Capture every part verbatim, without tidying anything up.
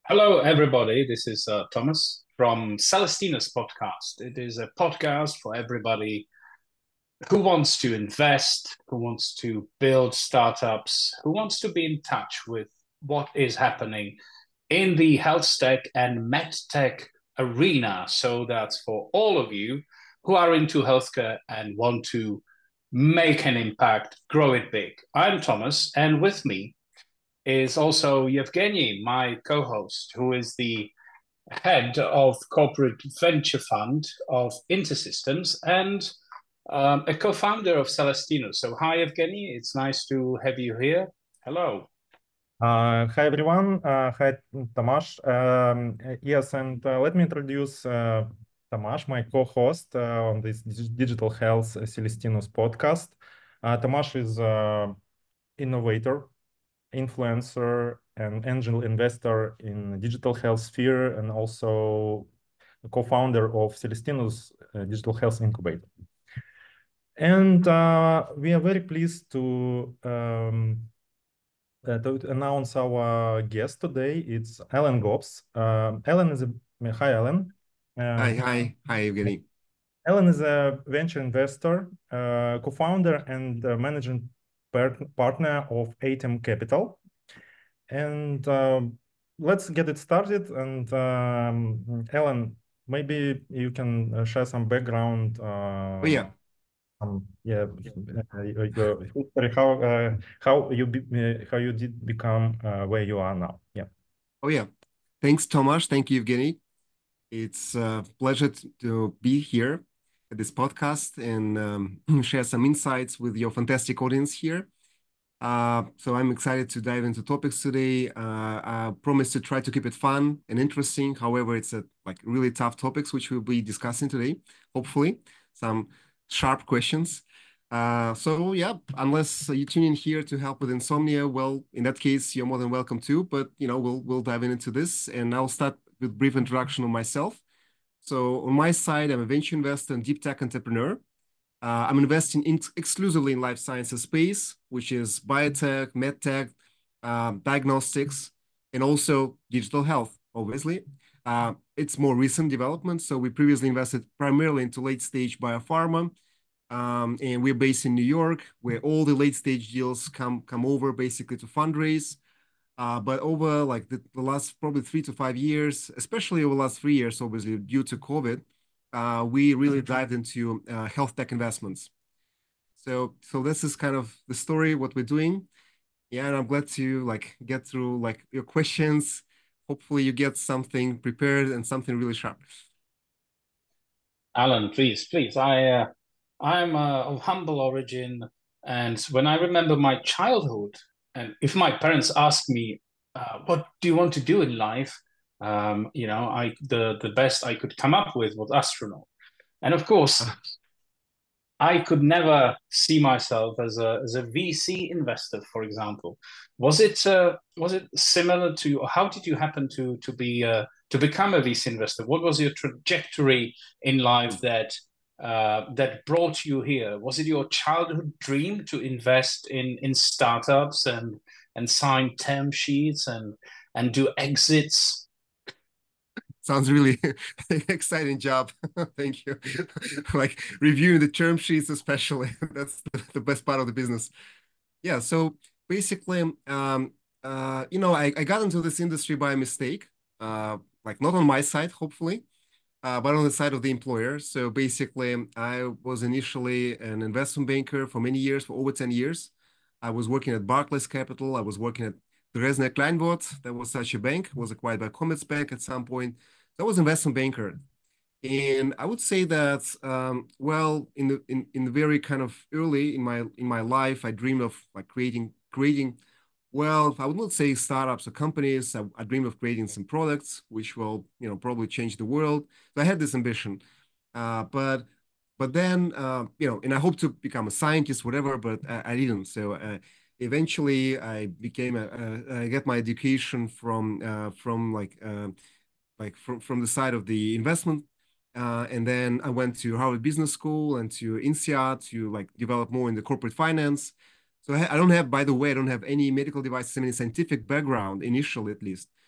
Hello, everybody. This is uh, Thomas from Celestinus Podcast. It is a podcast for everybody who wants to invest, who wants to build startups, who wants to be in touch with what is happening in the health tech and med tech arena. So that's for all of you who are into healthcare and want to make an impact, grow it big. I'm Thomas, and with me is also Yevgeny, my co-host, who is the head of corporate venture fund of InterSystems and um, a co-founder of Celestino. So hi, Evgeny. It's nice to have you here. Hello. Uh, hi everyone. Uh, hi Tomasz. Um, uh, yes, and uh, let me introduce uh, Tomasz, my co-host uh, on this dig- Digital Health Celestinus podcast. Uh, Tomasz is an innovator, influencer, and angel investor in digital health sphere, and also a co-founder of Celestinus uh, Digital Health Incubator. And uh, we are very pleased to um, uh, to announce our guest today. It's Alan Gobbs. Um, Alan is a hi, Alan. Hi, Um, hi, hi, Evgeny. Alan is a venture investor, uh, co-founder, and uh, managing par partner of Atem Capital. And um, let's get it started. And um, Alan, maybe you can uh, share some background. Oh Uh, yeah, um, yeah, uh, your your history, how uh, how you be, uh, how you did become uh, where you are now. Yeah. oh yeah. Thanks, Tomasz. Thank you, Evgeny. It's a pleasure t- to be here at this podcast and um, share some insights with your fantastic audience here. Uh, so I'm excited to dive into topics today. Uh, I promise to try to keep it fun and interesting. However, it's a like really tough topics which we'll be discussing today. Hopefully, some sharp questions. Uh, so yeah, unless you tune in here to help with insomnia, well, in that case, you're more than welcome to. But you know, we'll we'll dive into this, and I'll start with brief introduction of myself. So on my side, I'm a venture investor and deep tech entrepreneur. Uh, I'm investing in exclusively in life sciences space, which is biotech, medtech, um, diagnostics, and also digital health, obviously. Uh, it's more recent development. So we previously invested primarily into late stage biopharma. Um, and we're based in New York, where all the late stage deals come come over basically to fundraise. Uh, but over like the, the last probably three to five years, especially over the last three years, obviously due to COVID, uh, we really dived into uh, health tech investments. So, so this is kind of the story, what we're doing. Yeah, and I'm glad to like get through like your questions. Hopefully, you get something prepared and something really sharp. Alan, please, please. I, uh, I'm uh, of humble origin, and when I remember my childhood, and if my parents ask me, uh, "What do you want to do in life?" Um, you know, I the the best I could come up with was astronaut. And of course, I could never see myself as a as a V C investor, for example. Was it uh, was it similar to how did you happen to to be uh, to become a V C investor? What was your trajectory in life that uh, that brought you here? Was it your childhood dream to invest in in startups and and sign term sheets and and do exits? Sounds really exciting job. Thank you. Like reviewing the term sheets, especially. That's the, the best part of the business. Yeah. So basically, um, uh, you know, I, I got into this industry by mistake. Uh, like not on my side, hopefully, uh, but on the side of the employer. So basically, I was initially an investment banker for many years, for over ten years. I was working at Barclays Capital. I was working at Dresdner Kleinwort. That was such a bank, was acquired by Commerzbank at some point. So I was investment banker. And I would say that, um, well, in the in, in the very kind of early in my in my life, I dreamed of like creating creating well, I would not say startups or companies. I, I dream of creating some products which will, you know, probably change the world. So I had this ambition, uh, but but then, uh, you know, and I hope to become a scientist, whatever. But I, I didn't. So uh, eventually, I became a, a I get my education from uh, from like uh, like from from the side of the investment. Uh, and then I went to Harvard Business School and to INSEAD to like develop more in the corporate finance. So I, I don't have, by the way, I don't have any medical devices, any scientific background initially, at least.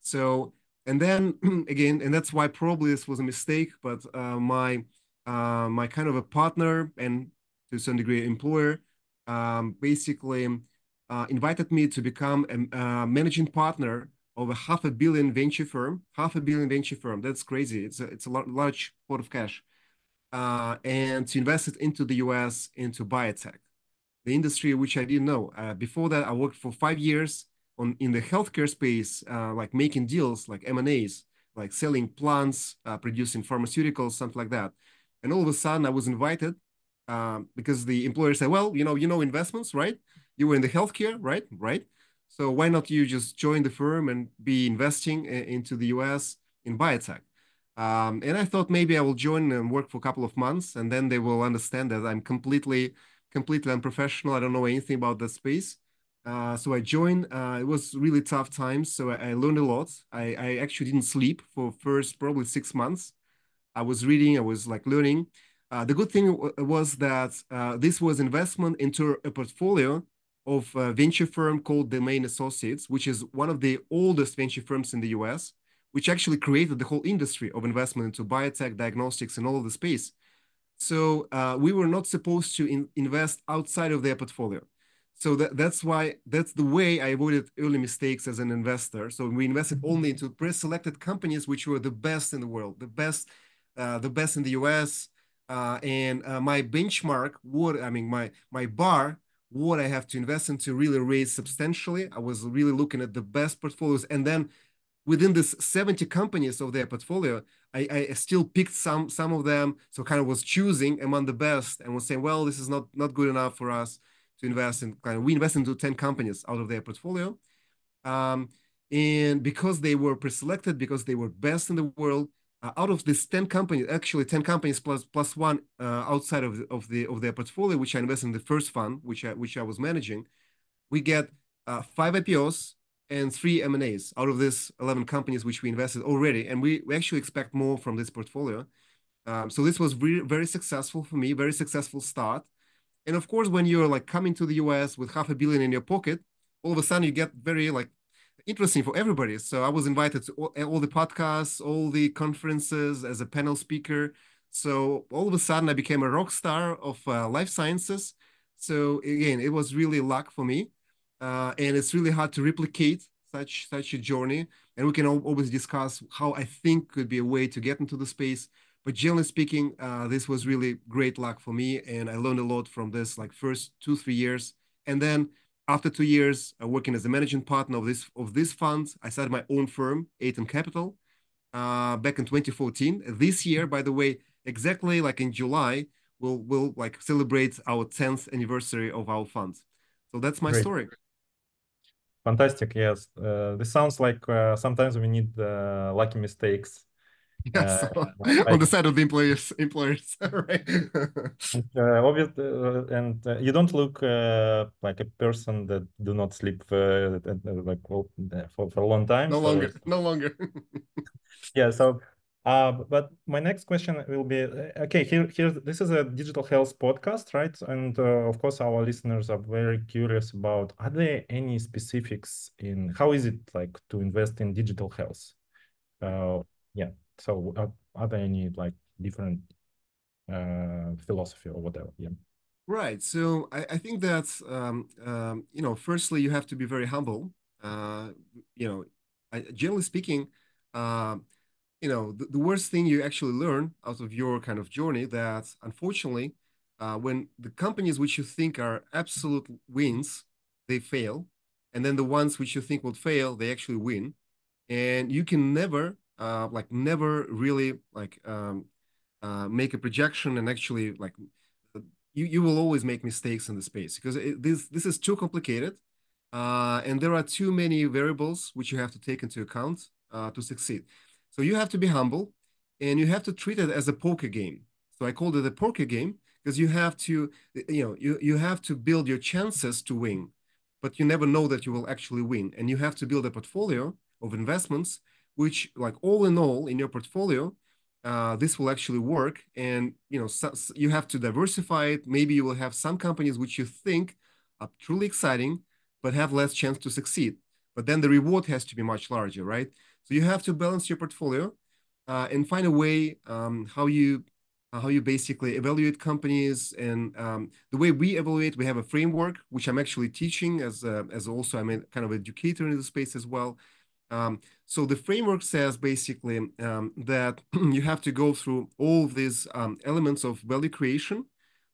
So, and then again, and that's why probably this was a mistake, but uh, my uh, my kind of a partner and to some degree employer um, basically uh, invited me to become a, a managing partner of a half a billion venture firm, half a billion venture firm. That's crazy. It's a, it's a large pot of cash. Uh, and to invest it into the U S, into biotech, the industry which I didn't know. Uh, before that, I worked for five years on in the healthcare space, uh, like making deals, like M and As, like selling plants, uh, producing pharmaceuticals, something like that. And all of a sudden, I was invited um, because the employer said, "Well, you know, you know investments, right? You were in the healthcare, right? Right. So why not you just join the firm and be investing into the U S in biotech?" Um, and I thought maybe I will join and work for a couple of months, and then they will understand that I'm completely completely unprofessional. I don't know anything about that space. Uh, so I joined. Uh, it was really tough times. So I, I learned a lot. I, I actually didn't sleep for first probably six months. I was reading. I was like learning. Uh, the good thing was that uh, this was investment into a portfolio of a venture firm called Domain Associates, which is one of the oldest venture firms in the U S, which actually created the whole industry of investment into biotech, diagnostics, and all of the space. So uh, we were not supposed to in, invest outside of their portfolio. So that, that's why, that's the way I avoided early mistakes as an investor. So we invested only into pre-selected companies, which were the best in the world, the best, uh, the best in the U S. Uh, and uh, my benchmark, what I mean, my my bar, what I have to invest into really raised substantially. I was really looking at the best portfolios, and then within this seventy companies of their portfolio, I, I still picked some some of them. So kind of was choosing among the best and was saying, well, this is not not good enough for us to invest in. Kind of, we invest into ten companies out of their portfolio, um, and because they were pre-selected, because they were best in the world. Uh, out of these ten companies, actually ten companies plus plus one uh, outside of the, of the of their portfolio, which I invested in the first fund, which I which I was managing, we get uh, five I P Os and three M and As out of this eleven companies which we invested already. And we, we actually expect more from this portfolio. Um, so this was very, very successful for me, very successful start. And of course, when you're like coming to the U S with half a billion in your pocket, all of a sudden you get very like interesting for everybody. So I was invited to all, all the podcasts, all the conferences as a panel speaker. So all of a sudden I became a rock star of uh, life sciences. So again, it was really luck for me. Uh, and it's really hard to replicate such such a journey. And we can always discuss how I think could be a way to get into the space. But generally speaking, uh, this was really great luck for me, and I learned a lot from this, like first two three years, and then after two years uh, working as a managing partner of this of this fund, I started my own firm, Aton Capital, uh, back in twenty fourteen. This year, by the way, exactly like in July, we'll we'll like celebrate our tenth anniversary of our fund. So that's my Great. story. Fantastic. Yes. Uh, this sounds like uh, sometimes we need uh, lucky mistakes. Yes, Uh, on like, the side of the employers, employers, right? and, uh, obvious, uh, and uh, you don't look uh, like a person that do not sleep uh, like well, for, for a long time. No so, longer, no longer. yeah. So, uh, but my next question will be okay. Here, here. This is a digital health podcast, right? And uh, of course, our listeners are very curious about: are there any specifics in how is it like to invest in digital health? Uh, yeah. So, uh, are there any like different uh, philosophy or whatever? Yeah. Right. So I, I think that um, um, you know, firstly, you have to be very humble. Uh, you know, I, generally speaking, uh, you know, the, the worst thing you actually learn out of your kind of journey that unfortunately, uh, when the companies which you think are absolute wins, they fail, and then the ones which you think will fail, they actually win, and you can never, uh, like, never really like um, uh, make a projection and actually like you you will always make mistakes in the space because it, this this is too complicated, uh, and there are too many variables which you have to take into account uh, to succeed. So you have to be humble, and you have to treat it as a poker game. So I called it a poker game because you have to, you know, you you have to build your chances to win, but you never know that you will actually win, and you have to build a portfolio of investments, which, like all in all, in your portfolio, uh, this will actually work. And you know, so, so you have to diversify it. Maybe you will have some companies which you think are truly exciting, but have less chance to succeed. But then the reward has to be much larger, right? So you have to balance your portfolio uh, and find a way um, how you uh, how you basically evaluate companies. And um, the way we evaluate, we have a framework which I'm actually teaching as a, as also I'm a kind of educator in the space as well. Um, so the framework says basically um, that you have to go through all of these um, elements of value creation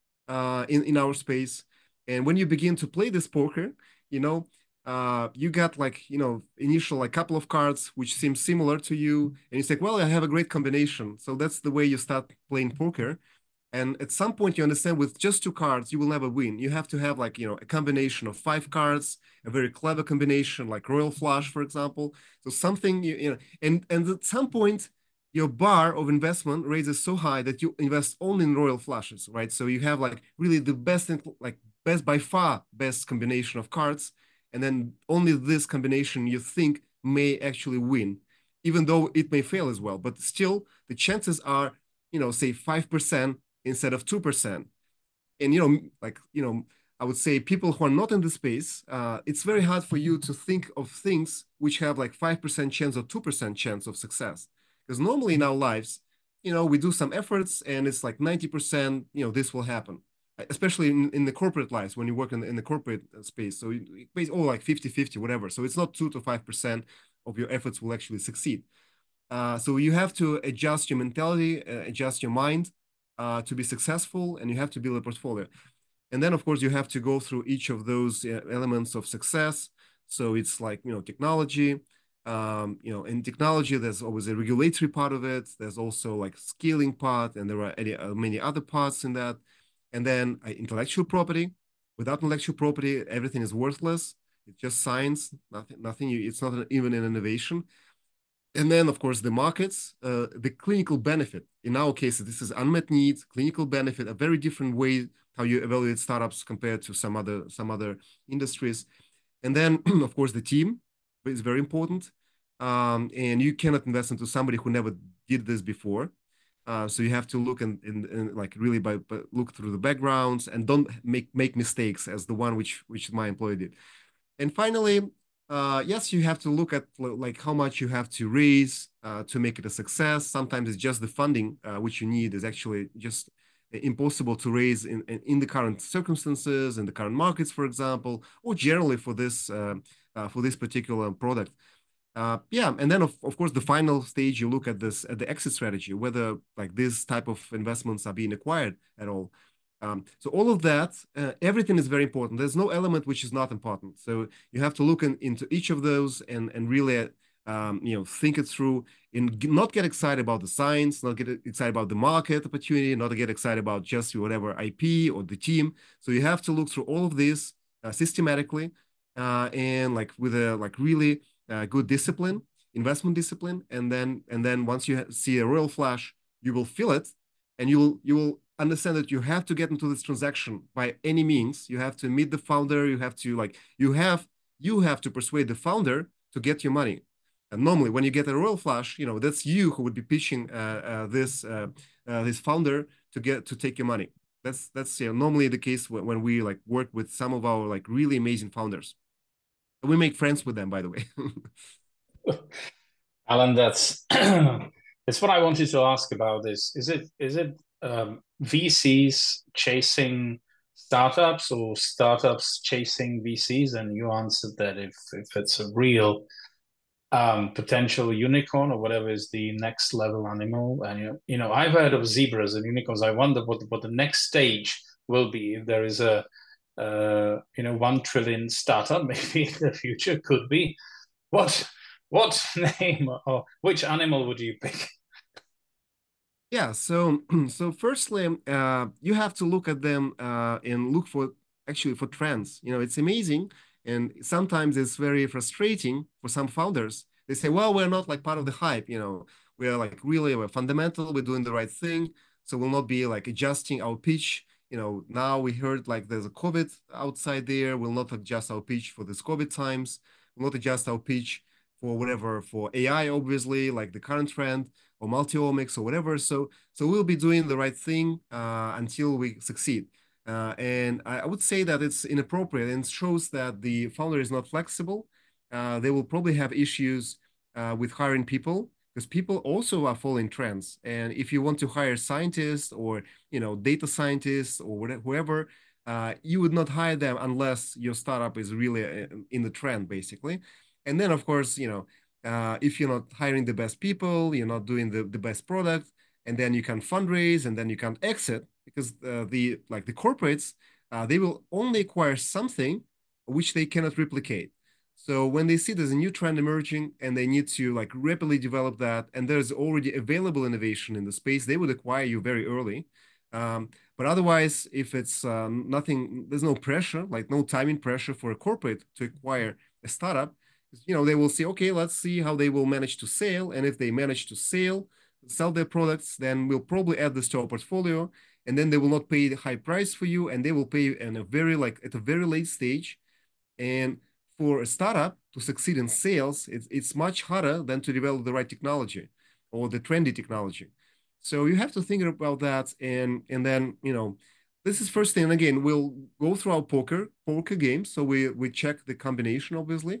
uh, in in our space. And when you begin to play this poker, you know, uh, you got like, you know, initial like couple of cards which seem similar to you, and you say, well, I have a great combination. So that's the way you start playing poker. And at some point, you understand with just two cards, you will never win. You have to have like, you know, a combination of five cards, a very clever combination, like Royal Flush, for example. So something, you, you know, and, and at some point, your bar of investment raises so high that you invest only in Royal Flushes, right? So you have like really the best, like best by far best combination of cards. And then only this combination you think may actually win, even though it may fail as well. But still, the chances are, you know, say five percent instead of two percent. And, you know, like, you know, I would say people who are not in the space, uh, it's very hard for you to think of things which have like five percent chance or two percent chance of success. Because normally in our lives, you know, we do some efforts and it's like ninety percent, you know, this will happen, especially in, in the corporate lives when you work in the, in the corporate space. So it pays, oh, like fifty fifty, whatever. So it's not two to five percent of your efforts will actually succeed. Uh, so you have to adjust your mentality, uh, adjust your mind uh, to be successful, and you have to build a portfolio. And then, of course, you have to go through each of those uh, elements of success. So it's like, you know, technology, um, you know, in technology, there's always a regulatory part of it. There's also like scaling part, and there are any, uh, many other parts in that. And then uh, intellectual property. Without intellectual property, everything is worthless. It's just science, nothing, nothing. It's not an, even an innovation. And then, of course, the markets, uh, the clinical benefit. In our case, this is unmet needs, clinical benefit, a very different way how you evaluate startups compared to some other some other industries. And then, of course, the team is very important. Um, and you cannot invest into somebody who never did this before. Uh, so you have to look and, and, and like really by, by look through the backgrounds and don't make make mistakes as the one which which my employee did. And finally, uh, yes, you have to look at like how much you have to raise uh, to make it a success. Sometimes it's just the funding uh, which you need is actually just impossible to raise in, in the current circumstances, in the current markets, for example, or generally for this uh, uh, for this particular product. Uh, yeah, and then of, of course the final stage you look at this at the exit strategy, whether like this type of investments are being acquired at all. Um, so all of that, uh, everything is very important. There's no element which is not important. So you have to look in, into each of those and and really um, you know think it through and not get excited about the science, not get excited about the market opportunity, not get excited about just whatever I P or the team. So you have to look through all of this uh, systematically uh, and like with a like really uh, good discipline, investment discipline, and then and then once you see a Royal Flush, you will feel it, and you will you will understand that you have to get into this transaction by any means. You have to meet the founder. You have to like you have you have to persuade the founder to get your money. And normally, when you get a Royal Flush, you know that's you who would be pitching uh, uh, this uh, uh, this founder to get to take your money. That's that's you know, normally the case when, when we like work with some of our like really amazing founders. We make friends with them, by the way. Alan, that's that's what I wanted to ask about. This is it is it um, V Cs chasing startups or startups chasing V Cs? And you answered that if if it's a real um, potential unicorn or whatever is the next level animal, and you, you know I've heard of zebras and unicorns. I wonder what what the next stage will be. If there is a uh, you know one trillion startup, maybe in the future could be. What what name or which animal would you pick? Yeah, so so firstly, uh, you have to look at them uh, and look for actually for trends. You know, it's amazing, and sometimes it's very frustrating for some founders. They say, "Well, we're not like part of the hype. You know, we're like really we're fundamental. We're doing the right thing, so we'll not be like adjusting our pitch. You know, now we heard like there's a COVID outside there. We'll not adjust our pitch for this COVID times. We'll not adjust our pitch for whatever for A I, obviously, like the current trend." Or multi-omics or whatever. So, so we'll be doing the right thing uh, until we succeed. Uh, and I, I would say that it's inappropriate and shows that the founder is not flexible. Uh, they will probably have issues uh, with hiring people, because people also are following trends. And if you want to hire scientists or, you know, data scientists or whatever, whoever, uh, you would not hire them unless your startup is really uh, in the trend, basically. And then, of course, you know, uh, if you're not hiring the best people, you're not doing the, the best product, and then you can fundraise and then you can exit, because uh, the like the corporates, uh, they will only acquire something which they cannot replicate. So when they see there's a new trend emerging and they need to like rapidly develop that, and there's already available innovation in the space, they would acquire you very early. Um, but otherwise, if it's uh, nothing, there's no pressure, like no timing pressure for a corporate to acquire a startup. You know, they will see, okay, let's see how they will manage to sell, and if they manage to sell, sell their products, then we'll probably add this to our portfolio, and then they will not pay the high price for you, and they will pay in a very like at a very late stage. And for a startup to succeed in sales, it's, it's much harder than to develop the right technology or the trendy technology. So you have to think about that, and and then, you know, this is first thing. Again, we'll go through our poker poker game. So we we check the combination, obviously.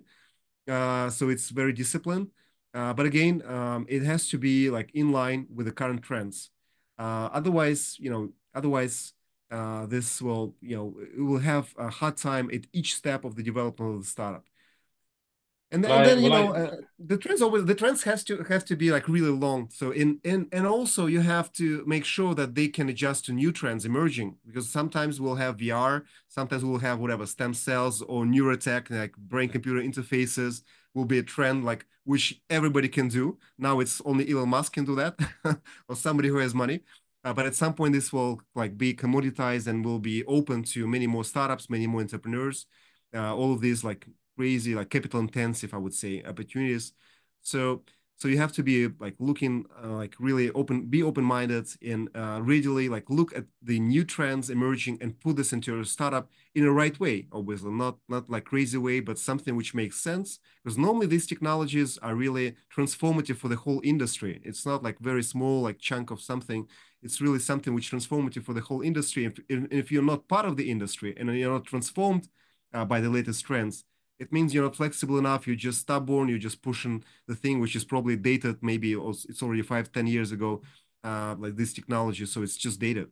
Uh, so it's very disciplined. Uh, but again, um, it has to be like in line with the current trends. Uh, otherwise, you know, otherwise uh, this will, you know, it will have a hard time at each step of the development of the startup. And then, Well, and I, then you well, know, I, uh, the trends always the trends has to have to be like really long. So in and and also you have to make sure that they can adjust to new trends emerging, because sometimes we'll have V R, sometimes we'll have whatever stem cells or neurotech, like brain computer interfaces will be a trend like which everybody can do. Now it's only Elon Musk can do that, or somebody who has money. Uh, but at some point this will like be commoditized and will be open to many more startups, many more entrepreneurs. Uh, all of these like crazy, like capital intensive, I would say, opportunities. So so you have to be like looking uh, like really open, be open-minded, and uh, readily like look at the new trends emerging and put this into your startup in the right way, obviously not not like crazy way, but something which makes sense, because normally these technologies are really transformative for the whole industry. It's not like very small like chunk of something. It's really something which transformative for the whole industry. If, if you're not part of the industry and you're not transformed uh, by the latest trends, it means you're not flexible enough. You're just stubborn. You're just pushing the thing which is probably dated. Maybe it's already five, ten years ago, uh, like this technology. So it's just dated.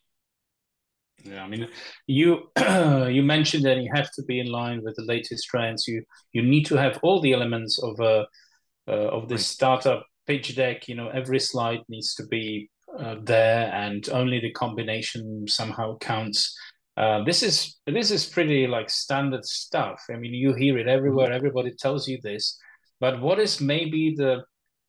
Yeah, I mean, you you mentioned that you have to be in line with the latest trends. You you need to have all the elements of a uh, of this Right. startup pitch deck. You know, every slide needs to be uh, there, and only the combination somehow counts. Uh, this is this is pretty like standard stuff. I mean, you hear it everywhere. Mm-hmm. Everybody tells you this. But what is maybe the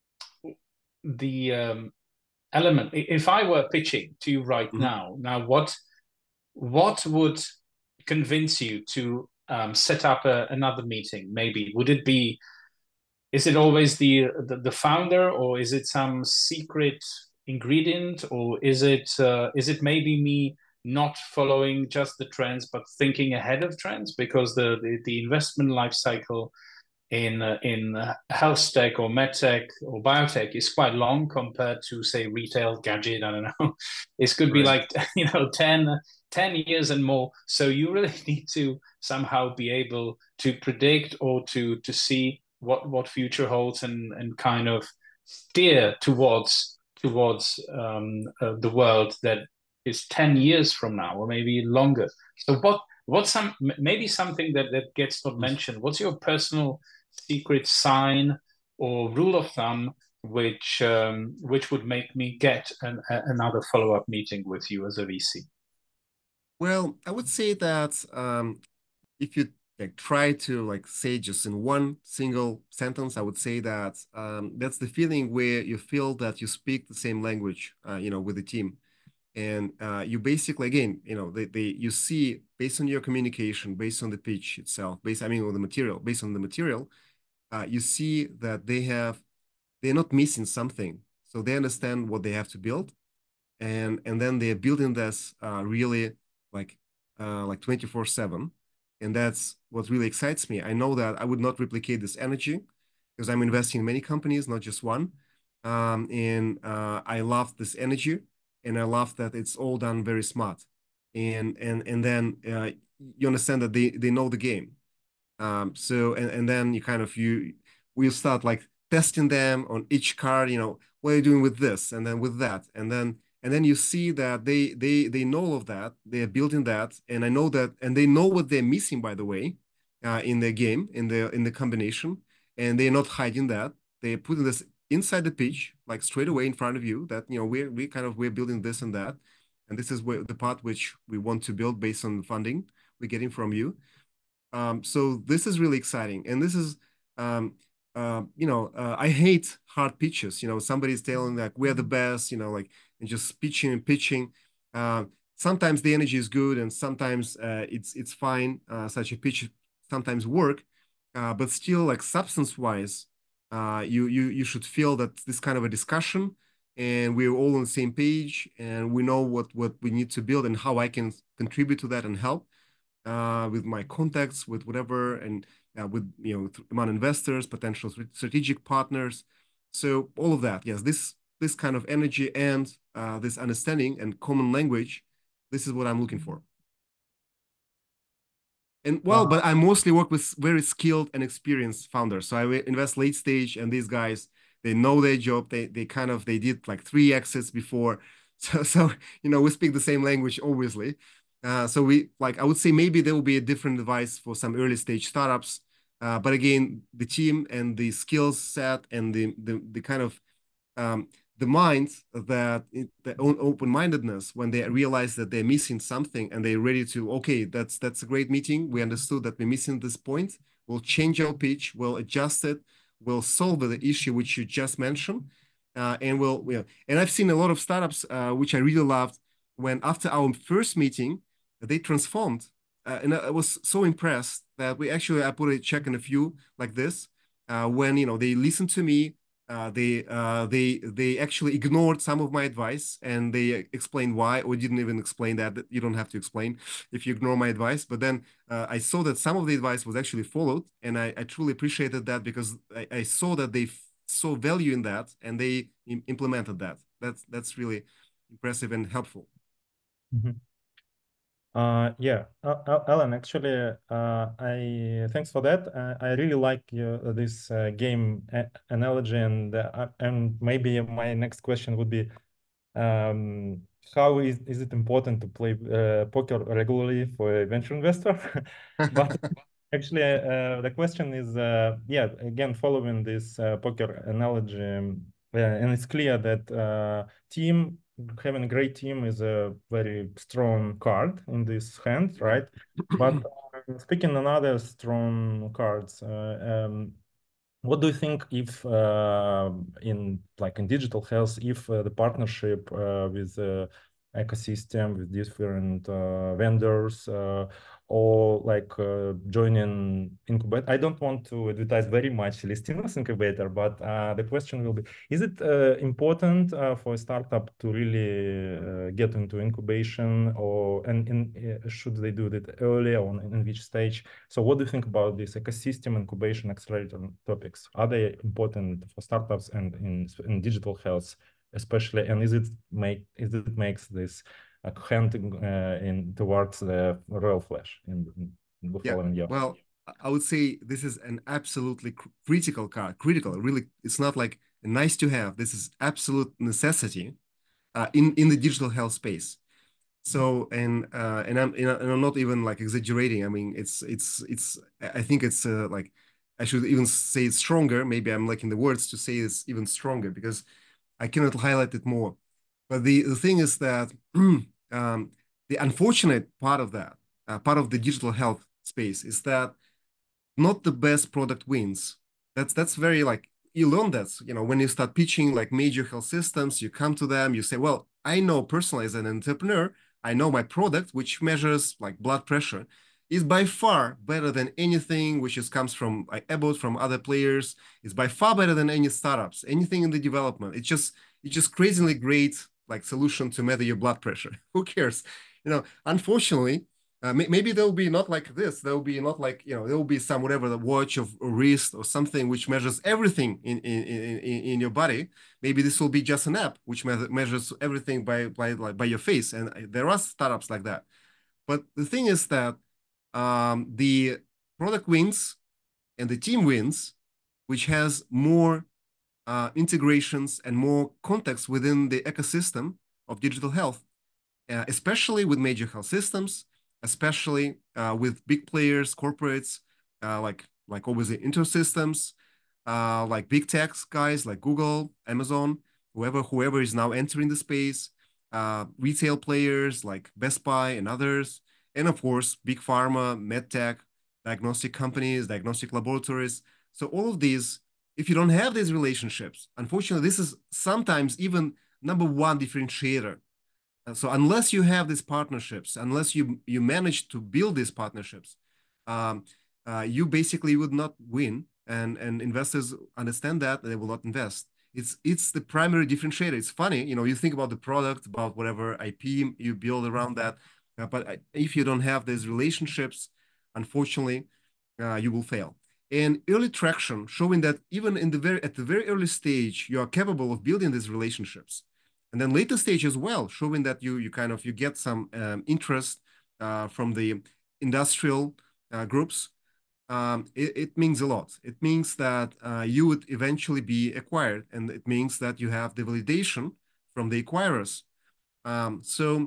the um, element? If I were pitching to you right Mm-hmm. now, now what what would convince you to um, set up a, another meeting? Maybe would it be? Is it always the, the the founder, or is it some secret ingredient, or is it uh, is it maybe me not following just the trends but thinking ahead of trends, because the the, the investment life cycle in uh, in uh, health tech or medtech or biotech is quite long compared to, say, retail gadget. I don't know. It could be Right. like, you know, ten, ten years and more. So you really need to somehow be able to predict or to to see what what future holds, and and kind of steer towards towards um, uh, the world that is ten years from now or maybe longer. So what what's some maybe something that that gets not mentioned? What's your personal secret sign or rule of thumb which um, which would make me get an, a, another follow-up meeting with you as a V C? Well, I would say that um, if you like try to like say just in one single sentence, I would say that um, that's the feeling where you feel that you speak the same language, uh, you know, with the team. And uh, you basically, again, you know, they, they you see based on your communication, based on the pitch itself, based, I mean, on the material, based on the material, uh, you see that they have, they're not missing something. So they understand what they have to build, and and then they're building this uh, really like uh, like twenty-four seven, and that's what really excites me. I know that I would not replicate this energy because I'm investing in many companies, not just one, um, and uh, I love this energy, and I love that it's all done very smart, and and and then uh, you understand that they they know the game. Um, so and, and then you kind of you will start like testing them on each card, you know, what are you doing with this and then with that, and then and then you see that they they they know all of that, they are building that, and I know that, and they know what they're missing, by the way, uh, in the game, in the in the combination, and they're not hiding that. They're putting this inside the pitch, like straight away in front of you, that, you know, we're we kind of we're building this and that, and this is where the part which we want to build based on the funding we're getting from you. Um, so this is really exciting, and this is, um, uh, you know, uh, I hate hard pitches. You know, somebody's telling like we're the best, you know, like, and just pitching and pitching. Uh, sometimes the energy is good, and sometimes uh, it's it's fine. Uh, such a pitch sometimes work, uh, but still, like substance-wise, uh, you you you should feel that this kind of a discussion, and we're all on the same page, and we know what what we need to build and how I can contribute to that and help. Uh, with my contacts, with whatever, and uh, with, you know, among investors, potential strategic partners. So all of that, yes, this this kind of energy and uh, this understanding and common language, this is what I'm looking for. And well, uh, but I mostly work with very skilled and experienced founders. So I invest late stage, and these guys, they know their job. They they kind of they did like three exits before, so so you know, we speak the same language, obviously. Uh, so we, like, I would say maybe there will be a different advice for some early stage startups. Uh, but again, the team and the skills set and the the, the kind of um, the mind that it, the open-mindedness when they realize that they're missing something and they're ready to, okay, that's that's a great meeting. We understood that we're missing this point. We'll change our pitch. We'll adjust it. We'll solve the issue which you just mentioned. Uh, and we'll, you know, and I've seen a lot of startups uh, which I really loved when after our first meeting, they transformed. Uh, and I was so impressed that we actually, I put a check in a few like this, uh, when, you know, they listened to me, uh, they, uh, they, they actually ignored some of my advice, and they explained why, or didn't even explain that, that you don't have to explain if you ignore my advice. But then uh, I saw that some of the advice was actually followed, and I, I truly appreciated that, because I, I saw that they saw value in that, and they im implemented that. That's, that's really impressive and helpful. Mm-hmm. Uh, yeah, uh, Alan, actually, uh, I thanks for that. Uh, I really like uh, this uh, game analogy, and uh, and maybe my next question would be, um, how is is it important to play uh, poker regularly for a venture investor? But actually, uh, the question is, uh, yeah, again, following this uh, poker analogy, um, uh, and it's clear that uh, team. Having a great team is a very strong card in this hand, right? But uh, speaking on other strong cards, uh, um, what do you think if uh, in like in digital health, if uh, the partnership uh, with the ecosystem with different uh, vendors uh, or like uh, joining incubator? I don't want to advertise very much Celestinos incubator, but uh, the question will be: is it uh, important uh, for a startup to really uh, get into incubation, or and, and uh, should they do that early, or in, in which stage? So what do you think about this ecosystem, incubation, accelerator topics? Are they important for startups and in, in digital health, especially? And is it make is it makes this uh, hand uh, in towards the Royal Flush in, in the yeah, following year? Well, I would say this is an absolutely cr critical card. Critical, really. It's not like a nice to have. This is absolute necessity uh, in in the digital health space. So, and uh, and I'm and I'm not even like exaggerating. I mean, it's it's it's. I think it's uh, like, I should even say it's stronger. Maybe I'm lacking the words to say it's even stronger, because I cannot highlight it more. But the the thing is that um, the unfortunate part of that, uh, part of the digital health space, is that not the best product wins. That's that's very like, you learn that, you know, when you start pitching like major health systems, you come to them, you say, well, I know personally as an entrepreneur, I know my product, which measures like blood pressure, is by far better than anything which is comes from like Abbott, from other players. It's by far better than any startups, anything in the development. It's just it's just crazily great like solution to measure your blood pressure. Who cares? You know, unfortunately, uh, may maybe there will be not like this. There will be not like, you know, there will be some whatever, the watch of or wrist or something which measures everything in in in in your body. Maybe this will be just an app which me measures everything by by like by your face. And there are startups like that. But the thing is that um, the product wins and the team wins, which has more uh, integrations and more context within the ecosystem of digital health, uh, especially with major health systems, especially uh, with big players, corporates, uh, like like obviously InterSystems, uh, like big tech guys like Google, Amazon, whoever whoever is now entering the space, uh, retail players like Best Buy and others, and of course big pharma, medtech, diagnostic companies, diagnostic laboratories. So all of these, if you don't have these relationships, unfortunately, this is sometimes even number one differentiator. So unless you have these partnerships, unless you you manage to build these partnerships, um, uh, you basically would not win, and and investors understand that they will not invest. It's it's the primary differentiator. It's funny, you know, you think about the product, about whatever I P you build around that, uh, but if you don't have these relationships, unfortunately, uh, you will fail. And early traction showing that even in the very at the very early stage, you are capable of building these relationships. And then later stage as well, showing that you you kind of you get some um, interest uh, from the industrial uh, groups. Um, it, it means a lot. It means that uh, you would eventually be acquired, and it means that you have the validation from the acquirers. Um, so,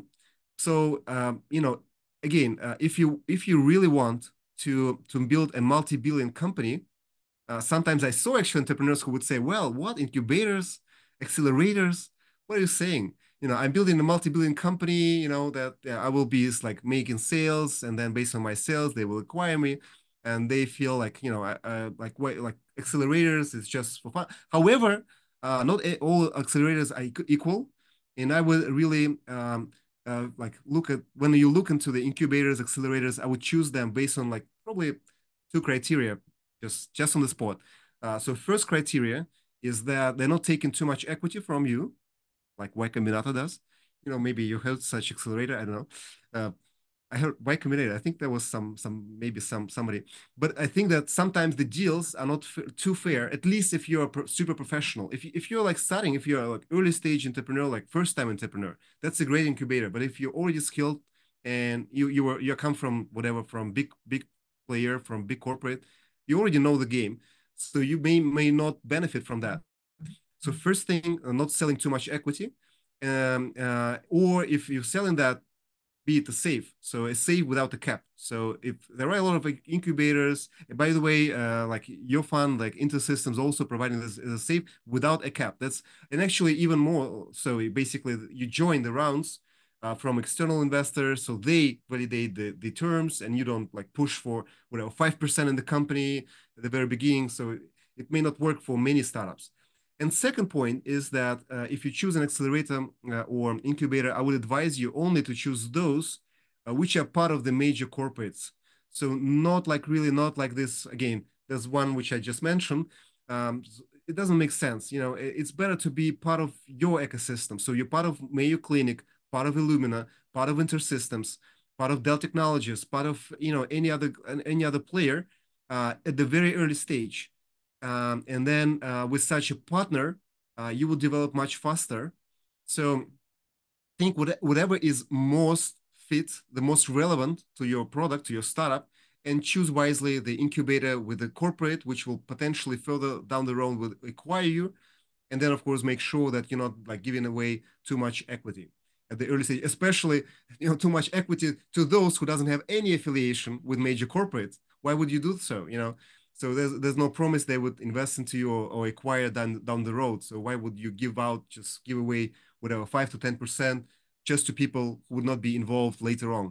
so um, you know, again, uh, if you if you really want to to build a multi-billion company, uh, sometimes I saw actually entrepreneurs who would say, "Well, what incubators, accelerators? What are you saying? You know, I'm building a multi-billion company. You know that uh, I will be like making sales, and then based on my sales, they will acquire me." And they feel like you know, I, I, like what like accelerators is just for fun. However, uh, not all accelerators are equal, and I would really um, uh, like look at when you look into the incubators, accelerators. I would choose them based on like probably two criteria, just just on the spot. Uh, so first criteria is that they're not taking too much equity from you, like Y Combinator does. You know, maybe you heard such accelerator. I don't know. Uh, I heard Y Combinator. I think there was some some maybe some somebody, but I think that sometimes the deals are not too fair. At least if you're a pro super professional. If you, if you're like starting, if you're like early stage entrepreneur, like first time entrepreneur, that's a great incubator. But if you're already skilled and you you were you come from whatever from big big player from big corporate, you already know the game, so you may may not benefit from that. So first thing, uh, not selling too much equity, um, uh, or if you're selling that, be it a safe, so a safe without a cap. So if there are a lot of like, incubators, by the way, uh, like your fund, like InterSystems, also providing this as a safe without a cap. That's and actually even more. So basically, you join the rounds uh, from external investors, so they validate the the terms, and you don't like push for whatever five percent in the company at the very beginning. So it may not work for many startups. And second point is that uh, if you choose an accelerator uh, or incubator, I would advise you only to choose those uh, which are part of the major corporates. So not like really not like this. Again, there's one which I just mentioned. Um, it doesn't make sense. You know, it's better to be part of your ecosystem. So you're part of Mayo Clinic, part of Illumina, part of InterSystems, part of Dell Technologies, part of you know any other any other player uh, at the very early stage. Um, and then uh, with such a partner, uh, you will develop much faster. So think what, whatever is most fit, the most relevant to your product, to your startup, and choose wisely the incubator with the corporate, which will potentially further down the road will acquire you. And then, of course, make sure that you're not like giving away too much equity at the early stage, especially you know too much equity to those who doesn't have any affiliation with major corporates. Why would you do so? You know, so there's there's no promise they would invest into you or, or acquire down down the road. So why would you give out just give away whatever five to ten percent just to people who would not be involved later on?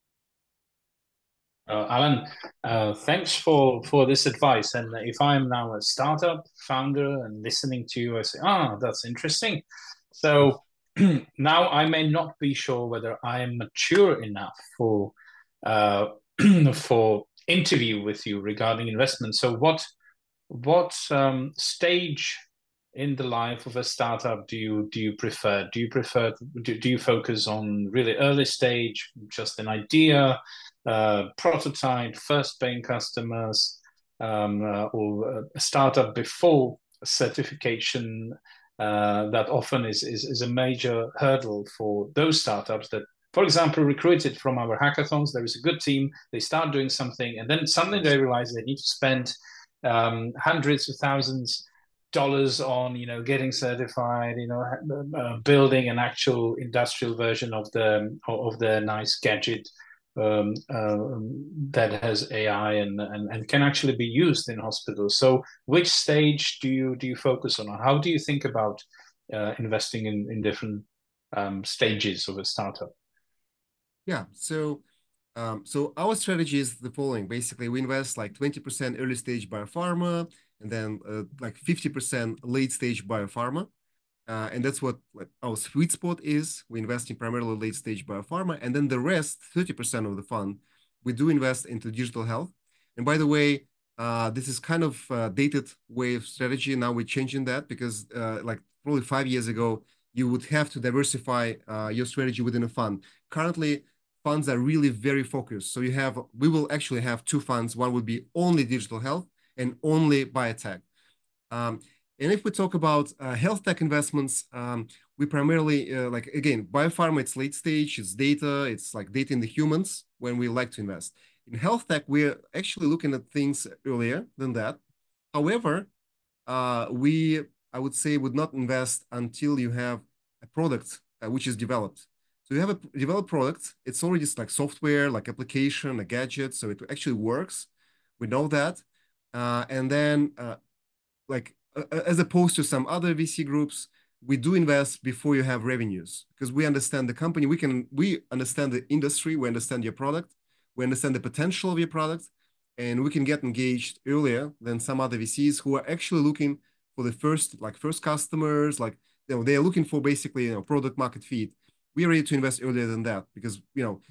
Uh, Alan, uh, thanks for, for this advice. And if I'm now a startup founder and listening to you, I say, ah, that's interesting. So now I may not be sure whether I am mature enough for uh, for interview with you regarding investment. So what what um, stage in the life of a startup do you do you prefer? Do you prefer do, do you focus on really early stage, just an idea, uh, prototype, first paying customers, um, uh, or a startup before certification? Uh, that often is, is is a major hurdle for those startups that, for example, recruited from our hackathons. There is a good team. They start doing something, and then suddenly they realize they need to spend um, hundreds of thousands dollars on, you know, getting certified, you know, uh, building an actual industrial version of the of the nice gadget um, uh, that has A I and, and and can actually be used in hospitals. So, which stage do you do you focus on? How do you think about uh, investing in in different um, stages of a startup? Yeah, so um, so our strategy is the following. Basically, we invest like twenty percent early stage biopharma, and then uh, like fifty percent late stage biopharma. Uh, and that's what like, our sweet spot is. We invest in primarily late stage biopharma, and then the rest, thirty percent of the fund, we do invest into digital health. And by the way, uh, this is kind of a dated way of strategy. Now we're changing that because uh, like probably five years ago, you would have to diversify uh, your strategy within a fund. Currently, funds are really very focused. So you have, we will actually have two funds. One would be only digital health and only biotech. Um, and if we talk about uh, health tech investments, um, we primarily, uh, like, again, biopharma, it's late stage, it's data, it's like data in the humans when we like to invest. In health tech, we're actually looking at things earlier than that. However, uh, we, I would say, would not invest until you have a product uh, which is developed. So you have a developed product, it's already like software, like application, a gadget, so it actually works. We know that. Uh, and then uh, like uh, as opposed to some other V C groups, we do invest before you have revenues because we understand the company. We can we understand the industry. We understand your product. We understand the potential of your product, and we can get engaged earlier than some other V Cs who are actually looking for the first like first customers. Like you know, they are looking for basically you know product market fit. We are ready to invest earlier than that because you know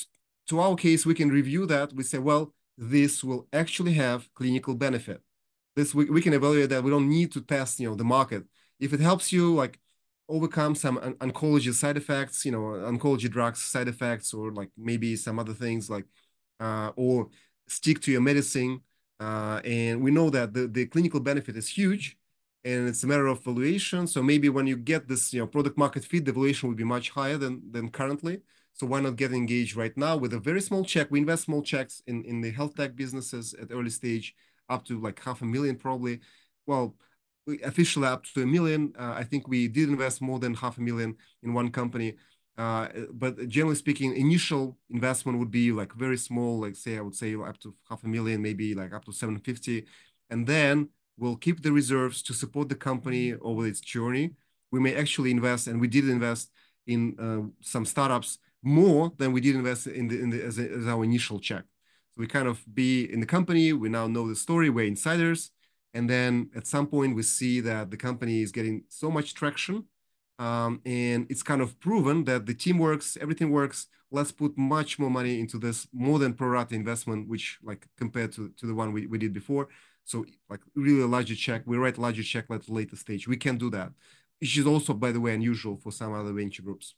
to our case we can review that. We say, well, this will actually have clinical benefit. This we, we can evaluate that. We don't need to test, you know, the market. If it helps you like overcome some on oncology side effects, you know, oncology drugs side effects, or like maybe some other things like, uh, or stick to your medicine. Uh, and we know that the, the clinical benefit is huge and it's a matter of valuation. So maybe when you get this, you know, product market fit, the valuation will be much higher than, than currently. So why not get engaged right now with a very small check? We invest small checks in, in the health tech businesses at early stage, up to like half a million probably. Well, we officially up to a million. Uh, I think we did invest more than half a million in one company. Uh, but generally speaking, initial investment would be like very small, like say, I would say up to half a million, maybe like up to seven fifty. And then we'll keep the reserves to support the company over its journey. We may actually invest, and we did invest in uh, some startups more than we did invest in the, in the as, a, as our initial check. So we kind of be in the company. We now know the story. We're insiders. And then at some point, we see that the company is getting so much traction. Um, and it's kind of proven that the team works, everything works. Let's put much more money into this, more than pro rata investment, which like compared to, to the one we, we did before. So like really a larger check. We write a larger check at a later stage. We can do that. Which is also, by the way, unusual for some other venture groups.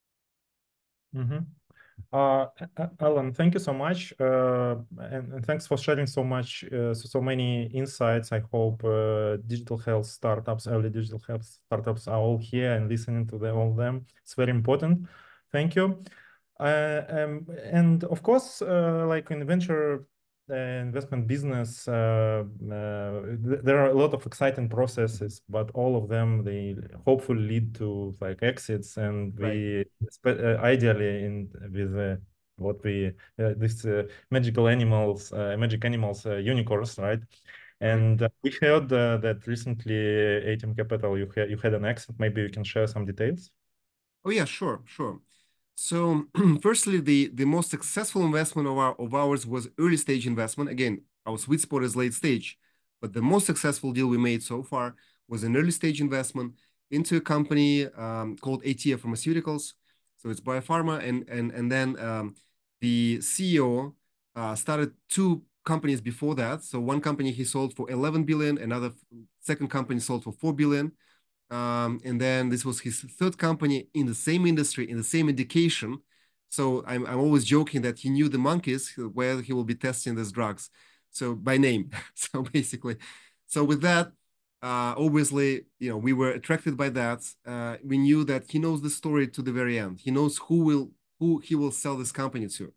Mm-hmm. Uh, Alan, thank you so much, uh, and, and thanks for sharing so much, uh, so, so many insights. I hope uh, digital health startups, early digital health startups, are all here and listening to them, all of them. It's very important. Thank you. Uh, um, and of course, uh, like in venture uh, investment business, uh, uh, th there are a lot of exciting processes, but all of them, they hopefully lead to like exits, and we right. uh, ideally in with uh, what we uh, this uh, magical animals, uh, magic animals, uh, unicorns, right? And uh, we heard uh, that recently, A T M Capital, you had you had an exit. Maybe you can share some details. Oh yeah, sure, sure. So firstly, the, the most successful investment of, our, of ours was early stage investment. Again, our sweet spot is late stage, but the most successful deal we made so far was an early stage investment into a company um, called Atea Pharmaceuticals. So it's biopharma, and and and then um, the C E O uh, started two companies before that. So one company he sold for eleven billion, another second company sold for four billion. Um, and then this was his third company in the same industry, in the same indication. So I'm, I'm always joking that he knew the monkeys where he will be testing these drugs. So by name. So basically, so with that, uh, obviously, you know, we were attracted by that. Uh, we knew that he knows the story to the very end. He knows who will who he will sell this company to.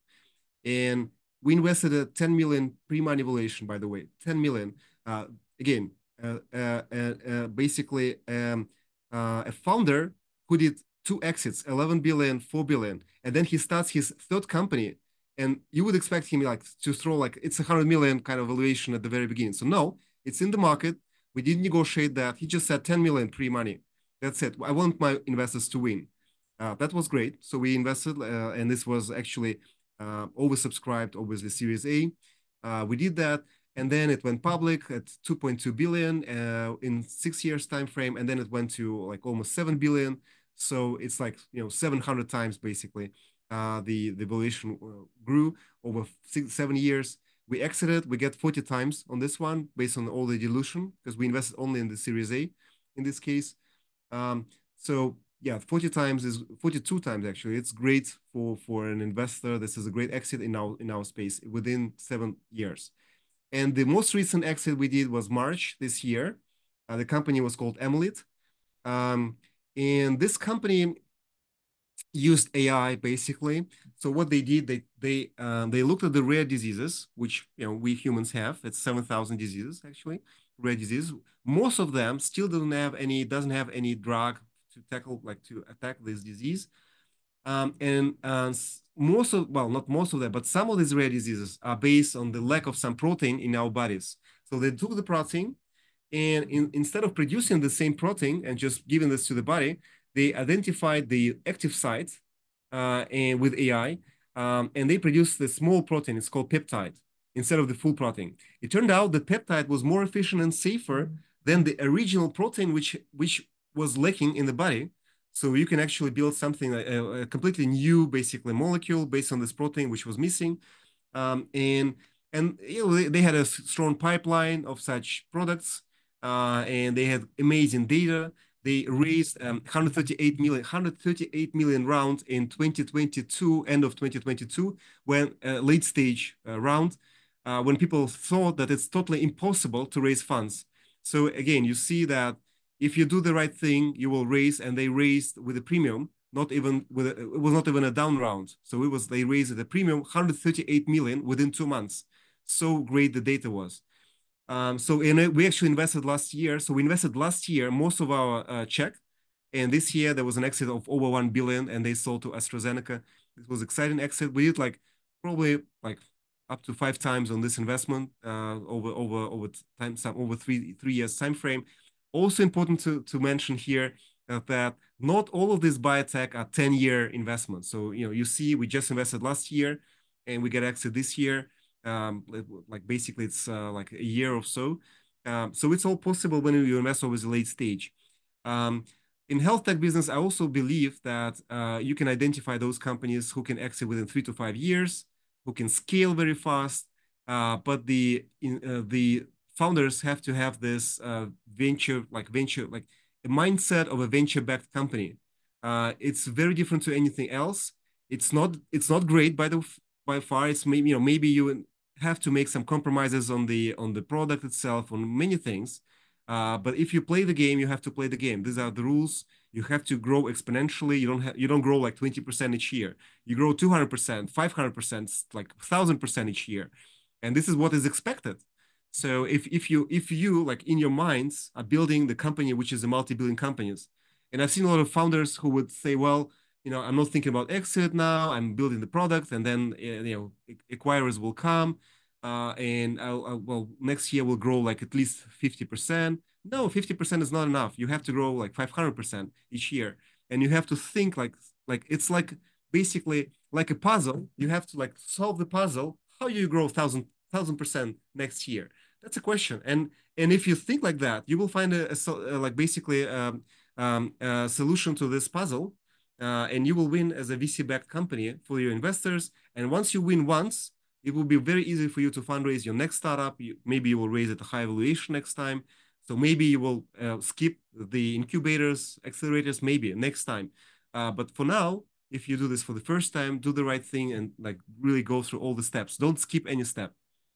And we invested a ten million pre-money valuation, by the way, ten million. Uh, again, uh, uh, uh, uh, basically um, uh, a founder who did two exits, eleven billion, four billion, and then he starts his third company. And you would expect him like to throw like it's a hundred million kind of valuation at the very beginning. So no, it's in the market. We didn't negotiate that. He just said ten million pre-money. That's it. I want my investors to win. Uh, that was great. So we invested, uh, and this was actually uh, oversubscribed, obviously Series A. Uh, we did that, and then it went public at two point two billion uh, in six years time frame, and then it went to like almost seven billion. So it's like you know seven hundred times basically. Uh, the the valuation uh, grew over six, seven years. We exited. We get forty times on this one based on all the dilution because we invested only in the Series A in this case. Um, so yeah, forty times is forty-two times actually. It's great for for an investor. This is a great exit in our in our space within seven years. And the most recent exit we did was March this year. Uh, the company was called Emlet. Um, and this company used A I basically. So what they did, they they um, they looked at the rare diseases, which you know we humans have. It's seven thousand diseases actually, rare diseases. Most of them still doesn't have any doesn't have any drug to tackle like to attack this disease. Um, and uh, most of well, not most of them, but some of these rare diseases are based on the lack of some protein in our bodies. So they took the protein, and in, instead of producing the same protein and just giving this to the body, they identified the active site uh, and with A I, um, and they produced the small protein. It's called peptide instead of the full protein. It turned out the peptide was more efficient and safer than the original protein, which which was lacking in the body. So you can actually build something a, a completely new, basically molecule based on this protein which was missing, um, and and you know, they, they had a strong pipeline of such products, uh, and they had amazing data. They raised um, one hundred thirty-eight million, one hundred thirty-eight million round in twenty twenty-two, end of twenty twenty-two, when uh, late stage uh, round, uh, when people thought that it's totally impossible to raise funds. So again, you see that if you do the right thing, you will raise, and they raised with a premium, not even with a, it was not even a down round. So it was they raised at a premium, one hundred thirty-eight million within two months. So great the data was. Um, so in it, we actually invested last year. So we invested last year most of our uh, check, and this year there was an exit of over one billion, and they sold to AstraZeneca. This was exciting exit. We did like probably like up to five times on this investment uh, over over over time, some over three three years time frame. Also important to to mention here uh, that not all of these biotech are ten year investments. So you know you see we just invested last year, and we get exit this year. Um, like basically it's uh, like a year or so. Um, so it's all possible when you invest over the late stage. Um, in health tech business, I also believe that uh, you can identify those companies who can exit within three to five years, who can scale very fast. Uh, but the in, uh, the founders have to have this uh, venture like venture like a mindset of a venture-backed company. Uh, it's very different to anything else. It's not it's not great by the by far. It's maybe you know maybe you have to make some compromises on the on the product itself, on many things. Uh, but if you play the game, you have to play the game. These are the rules. You have to grow exponentially. You don't have you don't grow like twenty percent each year. You grow two hundred percent, five hundred percent, like one thousand percent each year. And this is what is expected. So if if you if you like in your minds are building the company, which is a multi-billion companies, and I've seen a lot of founders who would say, well, you know, I'm not thinking about exit now. I'm building the product, and then you know, acquirers will come, uh, and I'll, I'll, well, next year will grow like at least fifty percent. No, fifty percent is not enough. You have to grow like five hundred percent each year, and you have to think like like it's like basically like a puzzle. You have to like solve the puzzle. How you grow thousand thousand percent next year? That's a question. And and if you think like that, you will find a, a like basically um, um, a solution to this puzzle. Uh, and you will win as a V C-backed company for your investors. And once you win once, it will be very easy for you to fundraise your next startup. You, maybe you will raise at a high valuation next time. So maybe you will uh, skip the incubators, accelerators, maybe next time. Uh, but for now, if you do this for the first time, do the right thing and like really go through all the steps. Don't skip any step.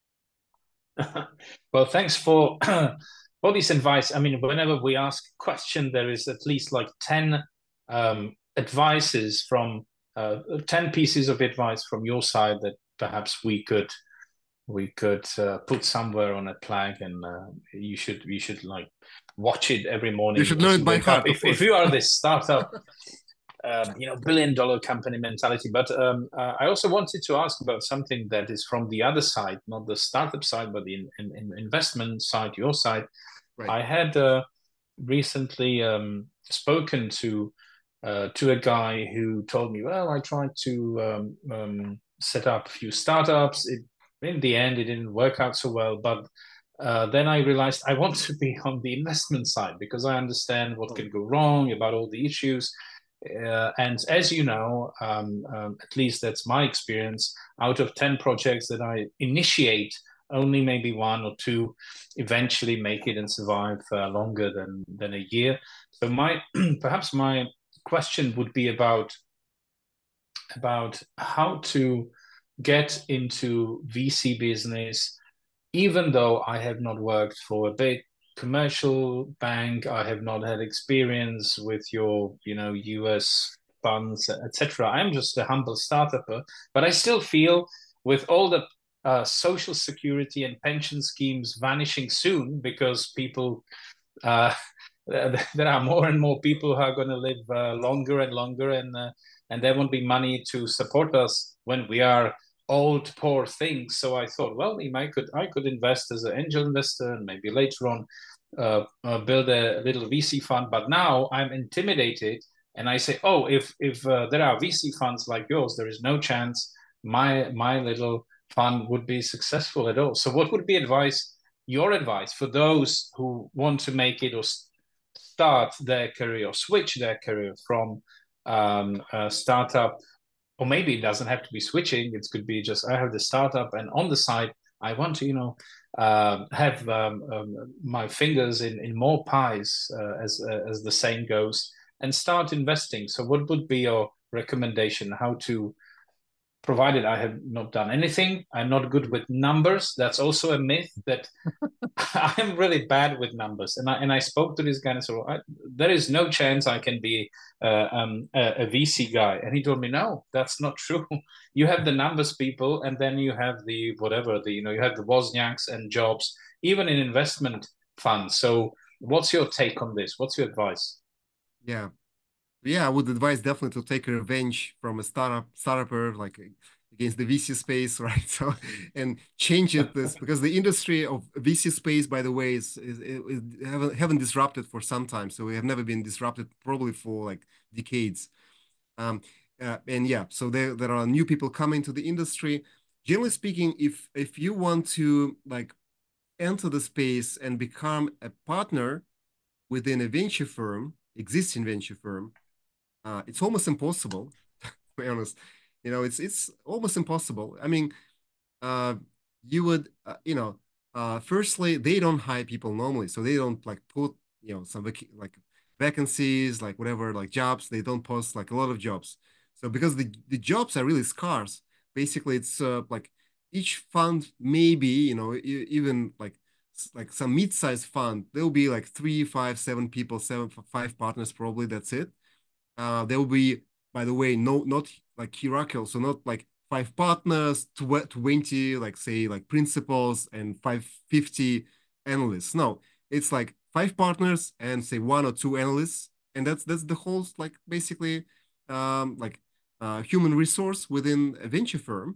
Well, thanks for all this advice. I mean, whenever we ask a question, there is at least like ten um, advices from uh, ten pieces of advice from your side that perhaps we could we could uh, put somewhere on a plaque, and uh, you should you should like watch it every morning. You should know it by heart. If, if you are this startup, um, you know, billion dollar company mentality. But um, uh, I also wanted to ask about something that is from the other side, not the startup side, but the in, in, in investment side, your side. Right. I had uh, recently um, spoken to uh, to a guy who told me, well, I tried to um, um, set up a few startups. It, in the end, it didn't work out so well. But uh, then I realized I want to be on the investment side because I understand what can go wrong about all the issues. Uh, and as you know, um, um, at least that's my experience, out of ten projects that I initiate, only maybe one or two eventually make it and survive uh, longer than, than a year. So my perhaps my question would be about, about how to get into V C business, even though I have not worked for a big commercial bank, I have not had experience with your, you know, U S funds, et cetera. I'm just a humble startup, but I still feel with all the uh, social security and pension schemes vanishing soon because people, uh, there are more and more people who are going to live uh, longer and longer, and uh, and there won't be money to support us when we are old poor things. So I thought, well, I could I could invest as an angel investor and maybe later on uh, uh, build a little V C fund. But now I'm intimidated, and I say, oh, if if uh, there are V C funds like yours, there is no chance my my little fund would be successful at all. So what would be advice, your advice for those who want to make it or start their career or switch their career from um, a startup? Or maybe it doesn't have to be switching. It could be just I have the startup, and on the side, I want to, you know, uh, have um, um, my fingers in, in more pies, uh, as uh, as the saying goes, and start investing. So, what would be your recommendation? How to, provided I have not done anything, I'm not good with numbers. That's also a myth that I'm really bad with numbers. And I and I spoke to this guy and said, well, I, there is no chance I can be uh, um, a, a V C guy. And he told me, no, that's not true. You have the numbers people, and then you have the whatever, the, you know, you have the Wozniaks and Jobs, even in investment funds. So what's your take on this? What's your advice? Yeah. Yeah, I would advise definitely to take a revenge from a startup startupper, like against the V C space, right? So, and change it this because the industry of V C space, by the way, is, is, is haven't, haven't disrupted for some time. So we have never been disrupted probably for like decades. Um, uh, and yeah, so there there are new people coming to the industry. Generally speaking, if if you want to like enter the space and become a partner within a venture firm, existing venture firm, uh, it's almost impossible. To be honest, you know, it's it's almost impossible. I mean, uh, you would, uh, you know, uh, firstly, they don't hire people normally, so they don't like put, you know, some vac like vacancies, like whatever, like jobs. They don't post like a lot of jobs. So because the the jobs are really scarce, basically, it's uh, like each fund maybe, you know, e even like like some mid-sized fund, there'll be like three, five, seven people, seven, five partners, probably. That's it. Uh, there will be, by the way, no, not like hierarchical, so not like five partners, twenty, like say, like principals and five fifty analysts. No, it's like five partners and say one or two analysts, and that's that's the whole like basically um, like uh, human resource within a venture firm.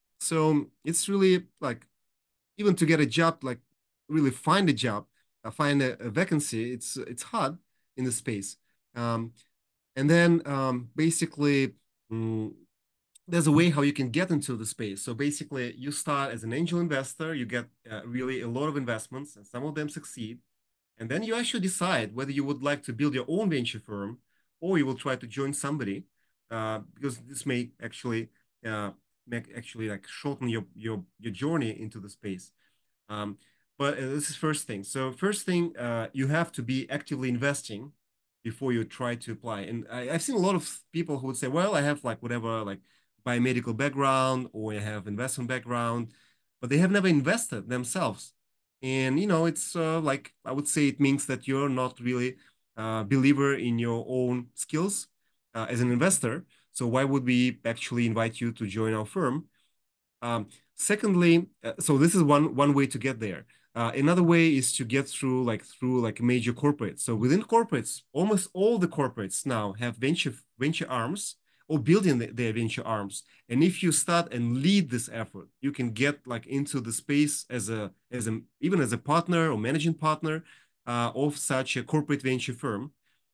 So it's really like even to get a job, like really find a job, uh, find a, a vacancy. It's it's hard in the space. Um, and then um, basically, mm, there's a way how you can get into the space. So basically, you start as an angel investor, you get uh, really a lot of investments, and some of them succeed. And then you actually decide whether you would like to build your own venture firm or you will try to join somebody, uh, because this may actually uh, make actually like shorten your your your journey into the space. Um, but uh, this is first thing. So first thing, uh, you have to be actively investing before you try to apply. And I, I've seen a lot of people who would say, well, I have like whatever, like biomedical background or I have investment background, but they have never invested themselves. And, you know, it's uh, like, I would say it means that you're not really a believer in your own skills uh, as an investor. So why would we actually invite you to join our firm? Um, secondly, uh, so this is one one way to get there. Uh, another way is to get through like through like major corporates. So within corporates, almost all the corporates now have venture venture arms or building the, their venture arms. And if you start and lead this effort, you can get like into the space as a as a even as a partner or managing partner uh, of such a corporate venture firm.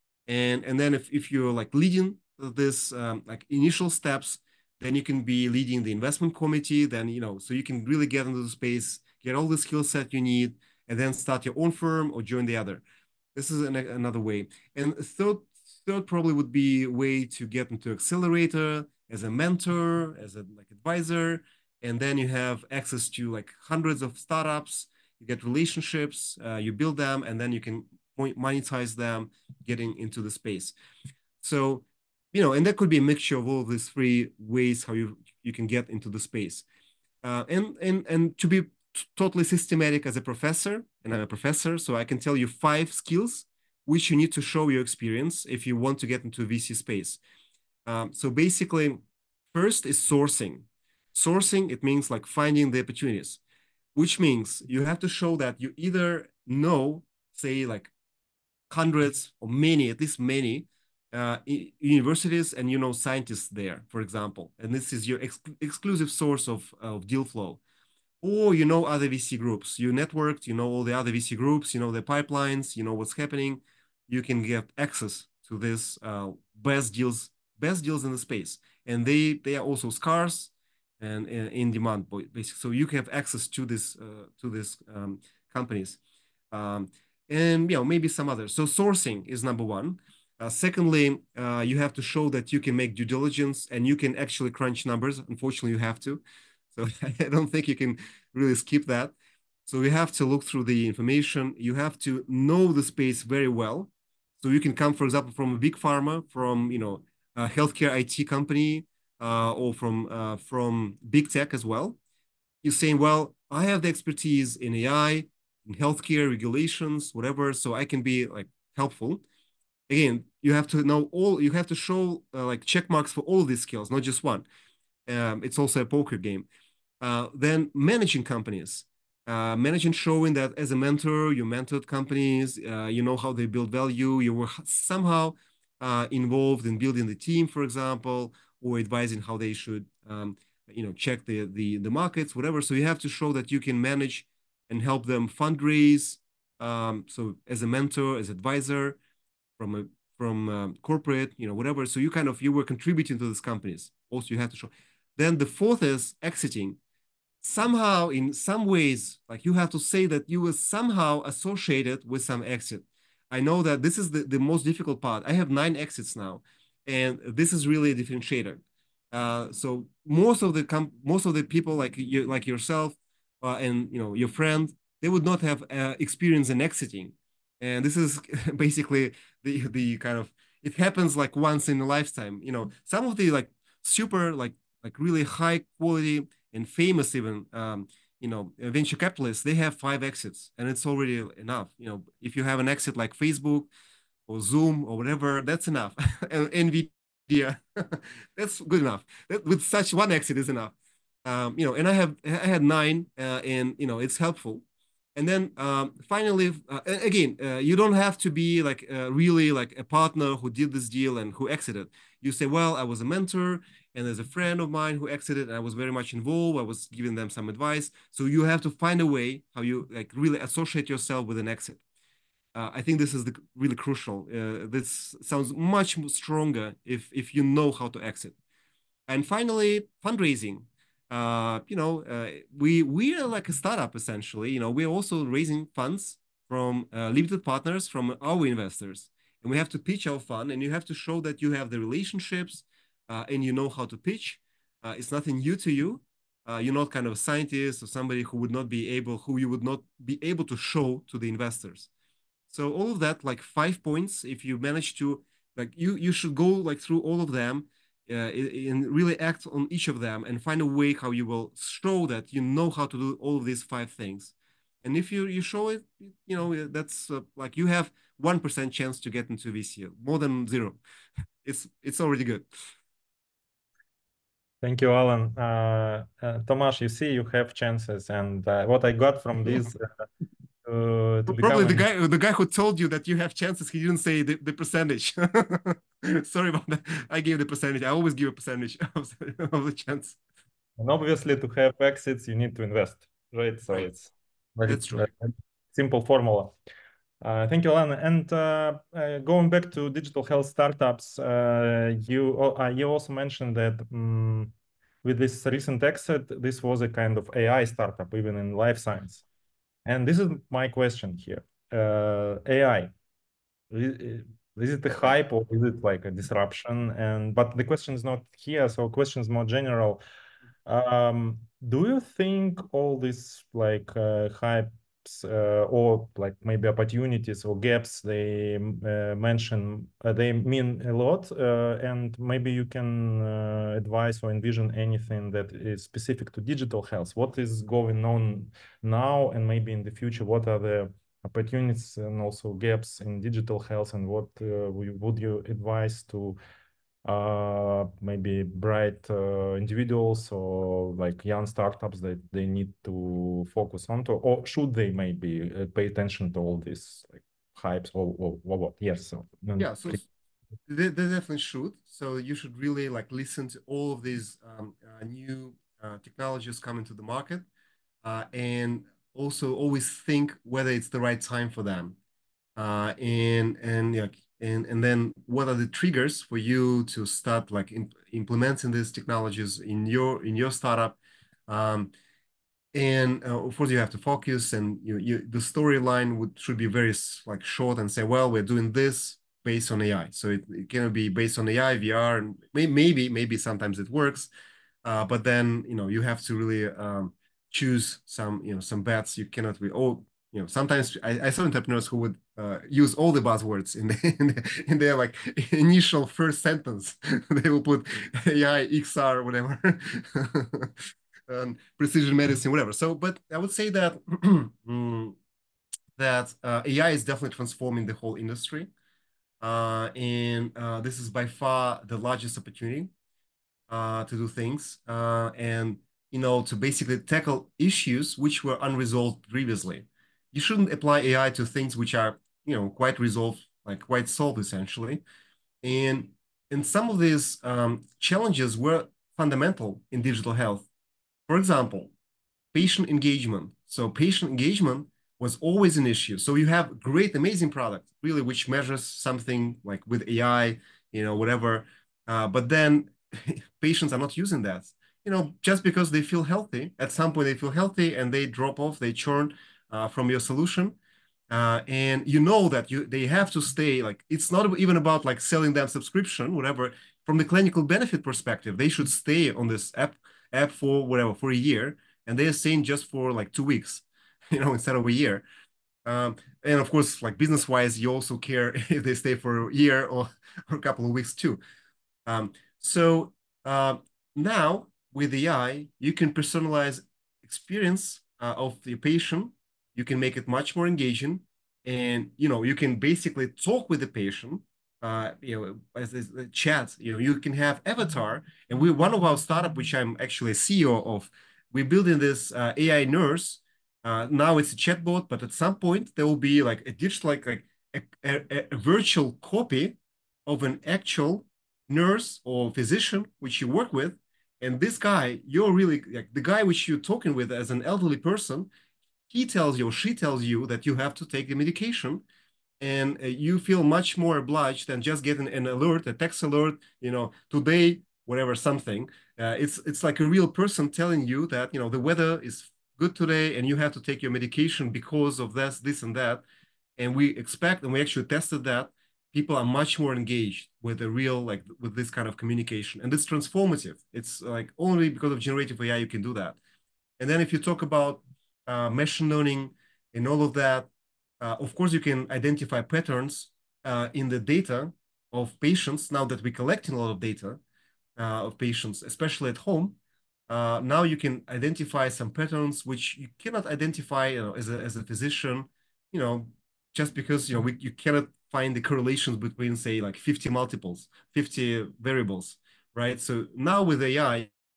And and then if, if you're like leading this um, like initial steps, then you can be leading the investment committee. Then you know so you can really get into the space, get all the skill set you need, and then start your own firm or join the other. This is an, another way. And third third probably would be a way to get into accelerator as a mentor, as a like advisor, and then you have access to like hundreds of startups. You get relationships, uh, you build them, and then you can monetize them, getting into the space. So, you know, and that could be a mixture of all of these three ways how you you can get into the space. Uh, and and and to be totally systematic as a professor, and I'm a professor, so I can tell you five skills which you need to show your experience if you want to get into V C space. Um, so basically, first is sourcing. Sourcing, it means like finding the opportunities, which means you have to show that you either know, say like hundreds or many, at least many uh, universities and you know scientists there, for example, and this is your ex exclusive source of, of deal flow. Or you know other V C groups, you networked, you know all the other V C groups, you know the pipelines, you know what's happening. You can get access to this uh, best deals, best deals in the space, and they they are also scarce and, and in demand, basically. So you can have access to this uh, to these um, companies. Um, and you know maybe some others. So sourcing is number one. Uh, secondly, uh, you have to show that you can make due diligence and you can actually crunch numbers. Unfortunately, you have to. So I don't think you can really skip that. So you have to look through the information. You have to know the space very well. So you can come, for example, from a big pharma, from you know a healthcare I T company, uh, or from uh, from big tech as well. You're saying, well, I have the expertise in A I, in healthcare regulations, whatever, so I can be like helpful. Again, you have to know all. You have to show uh, like check marks for all these skills, not just one. Um, it's also a poker game. Uh, then managing companies, uh, managing, showing that as a mentor, you mentored companies, uh, you know how they build value, you were somehow uh, involved in building the team, for example, or advising how they should, um, you know, check the, the, the markets, whatever. So you have to show that you can manage and help them fundraise. Um, so as a mentor, as advisor from a from a corporate, you know, whatever. So you kind of, you were contributing to these companies. Also, you have to show. Then the fourth is exiting. Somehow, in some ways, like you have to say that you were somehow associated with some exit. I know that this is the, the most difficult part. I have nine exits now, and this is really a differentiator. Uh, so most of the com most of the people like you, like yourself, uh, and you know your friend, they would not have uh, experience in exiting, and this is basically the the kind of, it happens like once in a lifetime. You know, some of the like super like like really high quality and famous even um, you know venture capitalists, they have five exits and it's already enough. You know, if you have an exit like Facebook or Zoom or whatever, that's enough. And Nvidia, that's good enough. That, with such one exit is enough. Um, you know, and I have I had nine, uh, and you know it's helpful. And then um, finally, uh, again, uh, you don't have to be like uh, really like a partner who did this deal and who exited. You say, well, I was a mentor, and there's a friend of mine who exited, and I was very much involved. I was giving them some advice. So you have to find a way how you like really associate yourself with an exit. Uh, I think this is the, really crucial. Uh, this sounds much stronger if if you know how to exit. And finally, fundraising. Uh, you know, uh, we we are like a startup essentially. You know, we're also raising funds from uh, limited partners, from our investors, and we have to pitch our fund, and you have to show that you have the relationships, uh, and you know how to pitch. Uh, it's nothing new to you. Uh, you're not kind of a scientist or somebody who would not be able, who you would not be able to show to the investors. So all of that, like five points, if you manage to, like you, you should go like through all of them uh, and really act on each of them and find a way how you will show that you know how to do all of these five things. And if you, you show it, you know, that's uh, like you have one percent chance to get into V C, more than zero. It's, it's already good. Thank you, Alan. Uh, uh, Tomasz, you see, you have chances, and uh, what I got from this uh, to, to Probably become the an... guy, the guy who told you that you have chances, he didn't say the, the percentage. Sorry about that. I gave the percentage. I always give a percentage of the, of the chance. And obviously, to have exits, you need to invest, right? So Right. it's very That's true. uh, simple formula. Uh, thank you, Alan. And uh, uh, going back to digital health startups, uh, you uh, you also mentioned that um, with this recent exit, this was a kind of A I startup, even in life science. And this is my question here. Uh, A I, is, is it a hype or is it like a disruption? And but the question is not here, so question is more general. Um, do you think all these like uh, hypes uh, or like maybe opportunities or gaps they uh, mention, uh, they mean a lot? Uh, and maybe you can uh, advise or envision anything that is specific to digital health. What is going on now and maybe in the future? What are the opportunities and also gaps in digital health, and what uh, would you advise to uh, maybe bright uh, individuals or like young startups that they need to focus on to, or should they maybe uh, pay attention to all these like hypes or, or, or what? Yes. So, Yeah, so they, they definitely should. So you should really like listen to all of these um, uh, new uh, technologies coming to the market, uh, and also always think whether it's the right time for them. Uh, and and yeah, and and then what are the triggers for you to start like imp implementing these technologies in your in your startup? Um, and uh, of course you have to focus, and you you the storyline would should be very like short and say, well, we're doing this based on A I. So it, it cannot be based on A I, V R, and may, maybe maybe sometimes it works, uh, but then you know you have to really um, choose some you know some bets. You cannot be oh you know sometimes I, I saw entrepreneurs who would uh, use all the buzzwords in, the, in, the, in their like initial first sentence. They will put A I, X R, whatever. Um, precision medicine, whatever. So, but I would say that mm, that uh, A I is definitely transforming the whole industry, uh, and uh, this is by far the largest opportunity uh, to do things, uh, and you know to basically tackle issues which were unresolved previously. You shouldn't apply A I to things which are you know quite resolved, like quite solved essentially, and and some of these um, challenges were fundamental in digital health. For example, patient engagement. So patient engagement was always an issue. So you have great, amazing product, really, which measures something like with A I, you know, whatever. Uh, but then patients are not using that. You know, just because they feel healthy, at some point they feel healthy and they drop off, they churn uh, from your solution. Uh, and you know that you they have to stay, like it's not even about like selling them subscription, whatever. From the clinical benefit perspective, they should stay on this app app for whatever for a year, and they're saying just for like two weeks, you know, instead of a year. Um, and of course, like business wise, you also care if they stay for a year or, or a couple of weeks too. Um, so uh, now with A I, you can personalize experience uh, of the patient. You can make it much more engaging, and you know you can basically talk with the patient. Uh, you know, as, as a chat. You know, you can have avatar, and we one of our startup, which I'm actually a C E O of, we're building this uh, A I nurse. Uh, now it's a chatbot, but at some point there will be like a digital, like, like a, a, a virtual copy of an actual nurse or physician which you work with, and this guy, you're really like the guy which you're talking with as an elderly person, he tells you or she tells you that you have to take the medication, and uh, you feel much more obliged than just getting an alert, a text alert, you know, today, whatever, something. Uh, it's it's like a real person telling you that, you know, the weather is good today and you have to take your medication because of this, this and that. And we expect, and we actually tested that, people are much more engaged with the real, like with this kind of communication. And it's transformative. It's like only because of generative A I you can do that. And then if you talk about uh, machine learning and all of that, uh, of course, you can identify patterns uh, in the data of patients. Now that we're collecting a lot of data uh, of patients, especially at home, uh, now you can identify some patterns which you cannot identify you know, as, a, as a physician, you know, just because, you know, we, you cannot find the correlations between, say, like fifty multiples, fifty variables, right? So now with A I,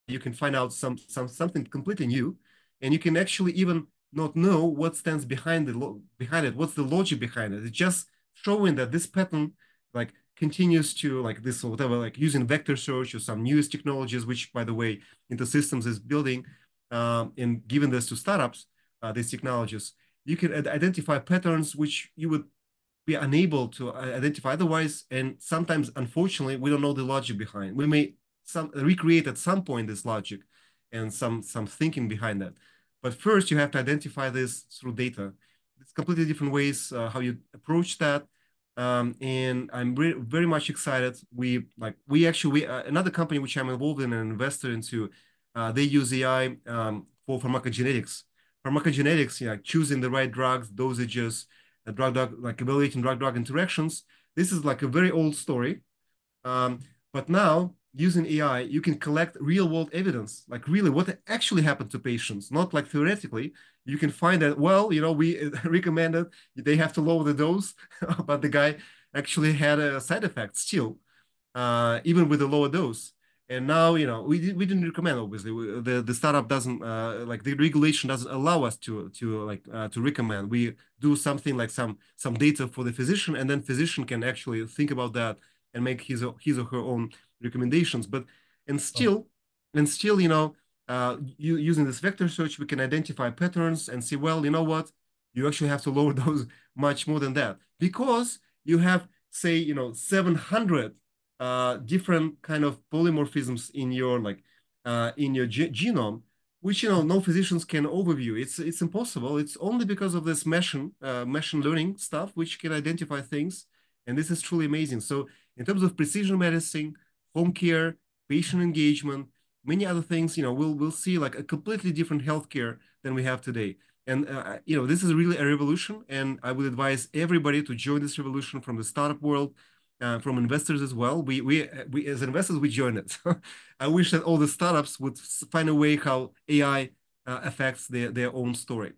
you can find out some, some something completely new, and you can actually even not know what stands behind the behind it, what's the logic behind it. It's just showing that this pattern like continues to like this or whatever, like using vector search or some newest technologies, which by the way, InterSystems is building um, and giving this to startups, uh, these technologies, you can identify patterns which you would be unable to identify otherwise. And sometimes, unfortunately, we don't know the logic behind. We may some recreate at some point this logic and some some thinking behind that. But first, you have to identify this through data. It's completely different ways uh, how you approach that. Um, and I'm very much excited. We like we actually we, uh, another company which I'm involved in and investor into. Uh, they use A I um, for pharmacogenetics. Pharmacogenetics, you know, choosing the right drugs, dosages, uh, drug drug like evaluating drug drug interactions. This is like a very old story, um, but now using A I, you can collect real world evidence, like really what actually happened to patients, not like theoretically. You can find that, well, you know, we recommended they have to lower the dose, but the guy actually had a side effect still, uh, even with a lower dose. And now, you know, we, we didn't recommend, obviously, we, the, the startup doesn't, uh, like the regulation doesn't allow us to, to like, uh, to recommend. We do something like some, some data for the physician, and then physician can actually think about that and make his, his or her own recommendations. But, and still, and still, you know, uh, you, using this vector search, we can identify patterns and see, well, you know what, you actually have to lower those much more than that, because you have, say, you know, seven hundred uh, different kind of polymorphisms in your like uh, in your ge genome, which you know no physicians can overview. It's it's impossible. It's only because of this machine uh, machine learning stuff which can identify things, and this is truly amazing. So in terms of precision medicine, home care, patient engagement, many other things, you know, we'll we'll see like a completely different healthcare than we have today. And uh, you know, this is really a revolution, and I would advise everybody to join this revolution from the startup world. Uh, from investors as well. We, we, we as investors, we join it. I wish that all the startups would find a way how A I uh, affects their, their own story.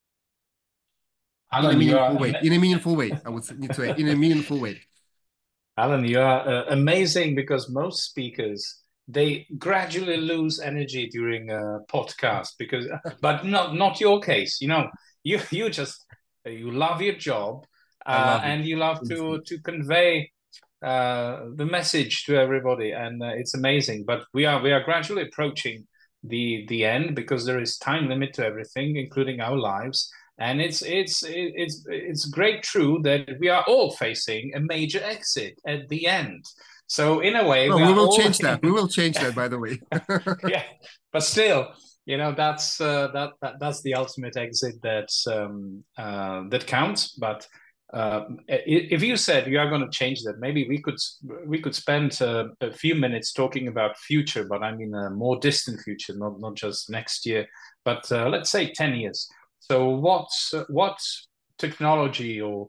Alan, in a meaningful are... way. In a meaningful way, I would need to say, in a meaningful way. Alan, you are uh, amazing, because most speakers, they gradually lose energy during a podcast, because, but not not your case. You know, you you just you love your job, uh, and you love to to convey uh, the message to everybody, and uh, it's amazing. But we are we are gradually approaching the the end, because there is time limit to everything, including our lives. And it's it's it's it's great true that we are all facing a major exit at the end. So in a way, no, we, we are will all... change that. We will change that, by the way. Yeah, but still, you know, that's uh, that, that that's the ultimate exit that um, uh, that counts. But uh, if you said you are going to change that, maybe we could we could spend uh, a few minutes talking about future, but I mean a more distant future, not not just next year, but uh, let's say ten years. So what's uh, what technology or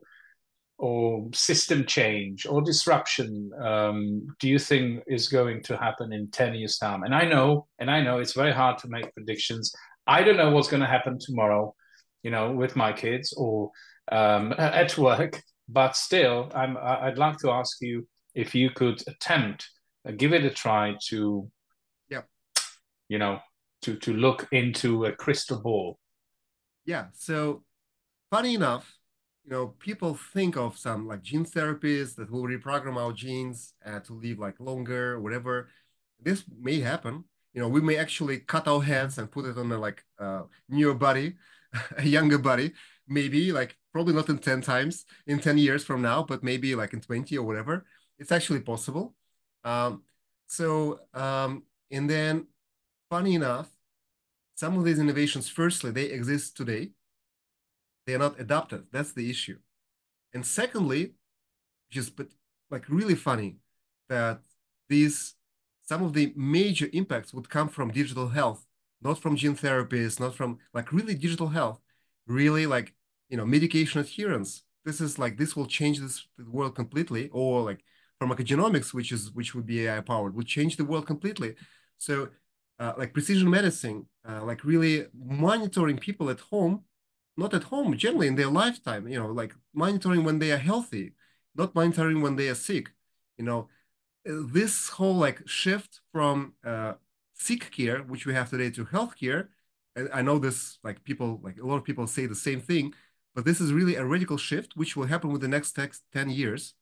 or system change or disruption um, do you think is going to happen in ten years time? And I know, and I know it's very hard to make predictions. I don't know what's going to happen tomorrow, you know, with my kids or um, at work, but still, I'm, I'd like to ask you if you could attempt, uh, give it a try to, yeah, you know, to, to look into a crystal ball. Yeah, so funny enough, you know, people think of some like gene therapies that will reprogram our genes uh, to live like longer, or whatever. This may happen. You know, we may actually cut our heads and put it on a like uh, newer body, a younger body, maybe like probably not in ten times, in ten years from now, but maybe like in twenty or whatever. It's actually possible. Um, so, um, and then funny enough, some of these innovations, firstly, they exist today. They are not adopted. That's the issue. And secondly, just but like really funny that these some of the major impacts would come from digital health, not from gene therapies, not from like really digital health, really like you know medication adherence. This is like this will change this the world completely, or like pharmacogenomics, which is which would be A I powered, would change the world completely. So uh, like precision medicine, uh, like really monitoring people at home, not at home, generally in their lifetime, you know, like monitoring when they are healthy, not monitoring when they are sick. You know, this whole like shift from uh, sick care, which we have today, to healthcare. And I know this, like people, like a lot of people say the same thing, but this is really a radical shift, which will happen with the next ten years.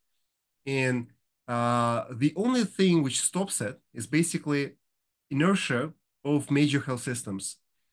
And uh, the only thing which stops it is basically inertia of major health systems.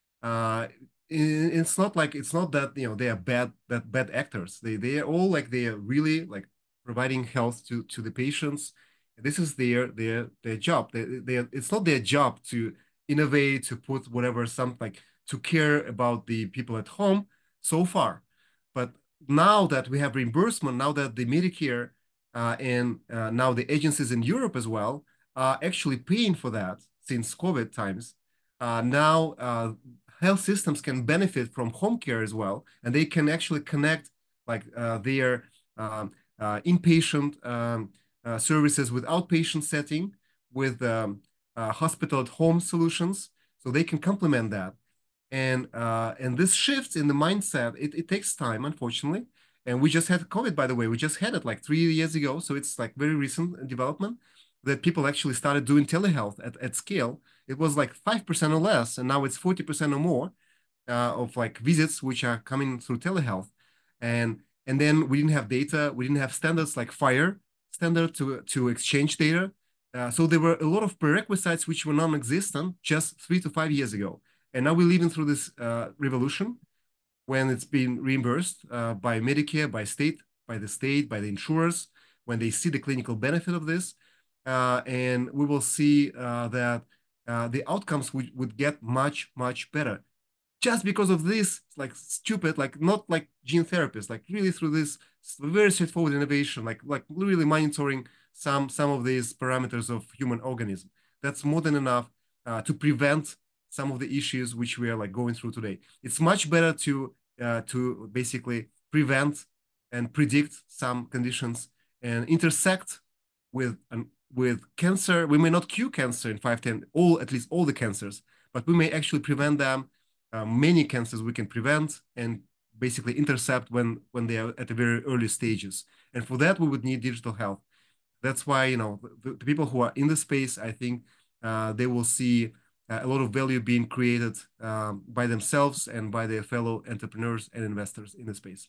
Uh, it's not like it's not that you know they are bad that bad actors. They they are all like they are really like providing health to to the patients. This is their their their job. They, they it's not their job to innovate, to put whatever some like to care about the people at home so far. But now that we have reimbursement, now that the Medicare uh, and uh, now the agencies in Europe as well are actually paying for that since COVID times. Uh, now uh, health systems can benefit from home care as well, and they can actually connect like uh, their um, uh, inpatient um, uh, services with outpatient setting with um, uh, hospital at home solutions, so they can complement that. And uh, and this shift in the mindset, it, it takes time, unfortunately. And we just had COVID, by the way. We just had it like three years ago, so it's like very recent development that people actually started doing telehealth at, at scale. It was like five percent or less, and now it's forty percent or more uh, of like visits which are coming through telehealth. And and then we didn't have data, we didn't have standards like FHIR standard to, to exchange data. Uh, so there were a lot of prerequisites which were non-existent just three to five years ago. And now we're living through this uh, revolution when it's been reimbursed uh, by Medicare, by state, by the state, by the insurers, when they see the clinical benefit of this. Uh, and we will see uh, that uh, the outcomes would, would get much, much better. Just because of this, like stupid, like not like gene therapies, like really through this very straightforward innovation, like like really monitoring some some of these parameters of human organism. That's more than enough uh, to prevent some of the issues which we are like going through today. It's much better to uh, to basically prevent and predict some conditions and intersect with um, with cancer. We may not cure cancer in five, ten, all at least all the cancers, but we may actually prevent them. Uh, many cancers we can prevent and basically intercept when when they are at the very early stages. And for that, we would need digital health. That's why, you know, the, the people who are in the space, I think uh, they will see uh, a lot of value being created um, by themselves and by their fellow entrepreneurs and investors in the space.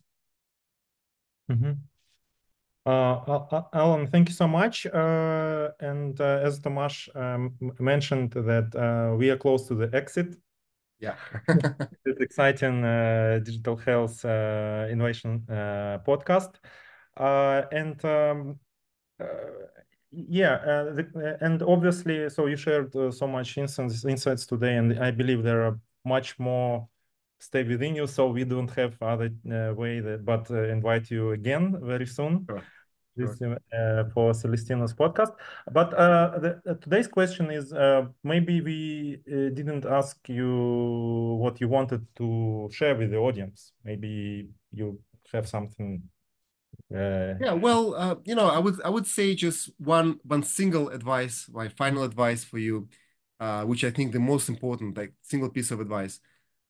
Mm-hmm. Uh, Alan, thank you so much. Uh, and uh, as Tomasz um, mentioned that uh, we are close to the exit. Yeah. This exciting uh, digital health uh, innovation uh, podcast. Uh, and um, uh, yeah, uh, the, and obviously, so you shared uh, so much insights, insights today, and I believe there are much more stay within you. So we don't have other uh, way that, but uh, invite you again very soon. Sure. This uh, for Celestino's podcast. But uh, the, uh, today's question is uh, maybe we uh, didn't ask you what you wanted to share with the audience. Maybe you have something. Uh... Yeah, well, uh, you know, I would I would say just one one single advice, my final advice for you, uh, which I think the most important, like single piece of advice: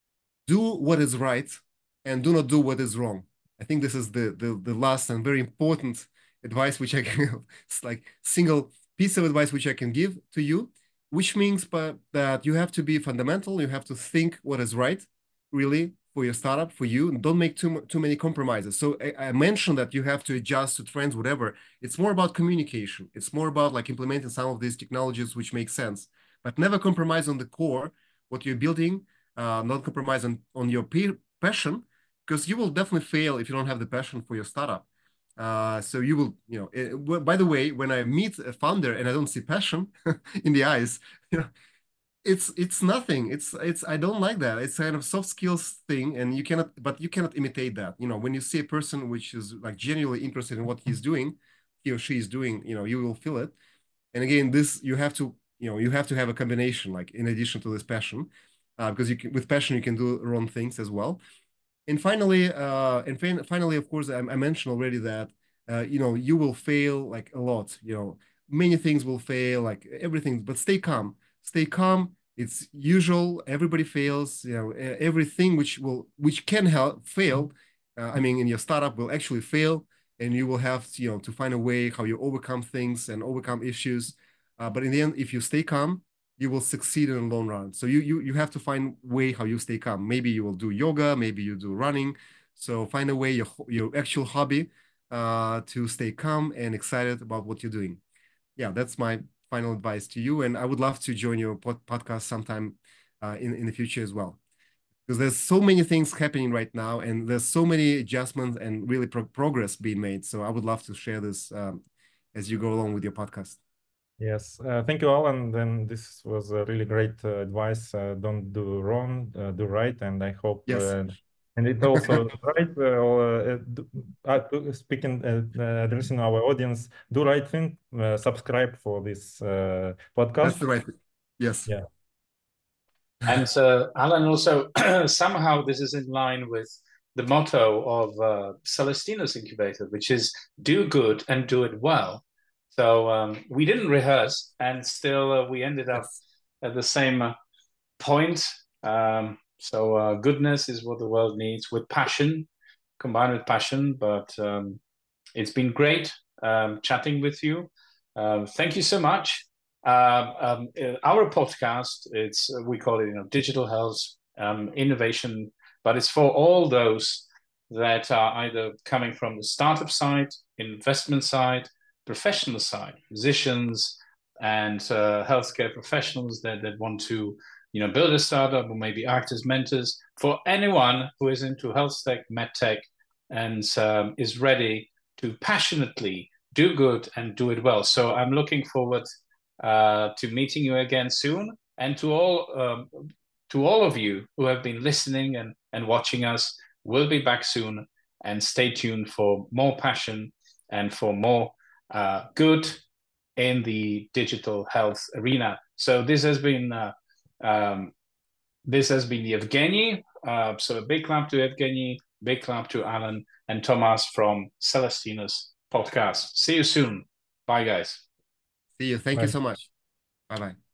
do what is right and do not do what is wrong. I think this is the the, the last and very important advice which I can it's like single piece of advice which I can give to you, which means but that you have to be fundamental, you have to think what is right, really, for your startup, for you, and don't make too too many compromises. So I, I mentioned that you have to adjust to trends, whatever. It's more about communication. It's more about like implementing some of these technologies which make sense, but never compromise on the core, what you're building, uh, not compromise on, on your passion, because you will definitely fail if you don't have the passion for your startup. Uh, so you will, you know, it, by the way, when I meet a founder and I don't see passion in the eyes, you know, it's it's nothing. It's it's I don't like that. It's kind of soft skills thing, and you cannot, but you cannot imitate that. You know, when you see a person which is like genuinely interested in what he's doing, he or she is doing, you know, you will feel it. And again, this you have to, you know, you have to have a combination, like in addition to this passion, uh, because you can, with passion you can do wrong things as well. And finally, uh, and fin finally, of course, I, I mentioned already that uh, you know you will fail like a lot. You know, many things will fail, like everything. But stay calm. Stay calm. It's usual. Everybody fails. You know, everything which will which can help fail. Uh, I mean, in your startup will actually fail, and you will have to, you know to find a way how you overcome things and overcome issues. Uh, but in the end, if you stay calm, you will succeed in the long run. So you you you have to find way how you stay calm. Maybe you will do yoga, maybe you do running. So find a way your your actual hobby uh, to stay calm and excited about what you're doing. Yeah, that's my final advice to you. And I would love to join your pod podcast sometime uh, in in the future as well, because there's so many things happening right now, and there's so many adjustments and really pro progress being made. So I would love to share this um, as you go along with your podcast. Yes, uh, thank you all, and then this was a really great uh, advice. Uh, don't do wrong, uh, do right, and I hope. Yes. Uh, and it also right. Uh, uh, do, uh, speaking, uh, uh, addressing our audience, do right thing. Uh, subscribe for this uh, podcast. That's the right thing. Yes. Yeah. And uh, Alan, also somehow this is in line with the motto of uh, Celestinus Incubator, which is do good and do it well. So um, we didn't rehearse, and still uh, we ended up Yes. at the same uh, point. Um, so uh, goodness is what the world needs, with passion, combined with passion. But um, it's been great um, chatting with you. Um, thank you so much. Uh, um, our podcast, it's we call it, you know, digital health um, innovation, but it's for all those that are either coming from the startup side, investment side, professional side, physicians and uh, healthcare professionals that, that want to, you know, build a startup or maybe act as mentors, for anyone who is into health tech, med tech, and um, is ready to passionately do good and do it well. So I'm looking forward uh, to meeting you again soon, and to all um, to all of you who have been listening and, and watching us. We'll be back soon, and stay tuned for more passion and for more uh, good in the digital health arena. So this has been uh, um, this has been Evgeny. Uh, so a big clap to Evgeny, big clap to Alan and Thomas from Celestinus Podcast. See you soon. Bye, guys. See you. Thank Bye. you so much. Bye bye.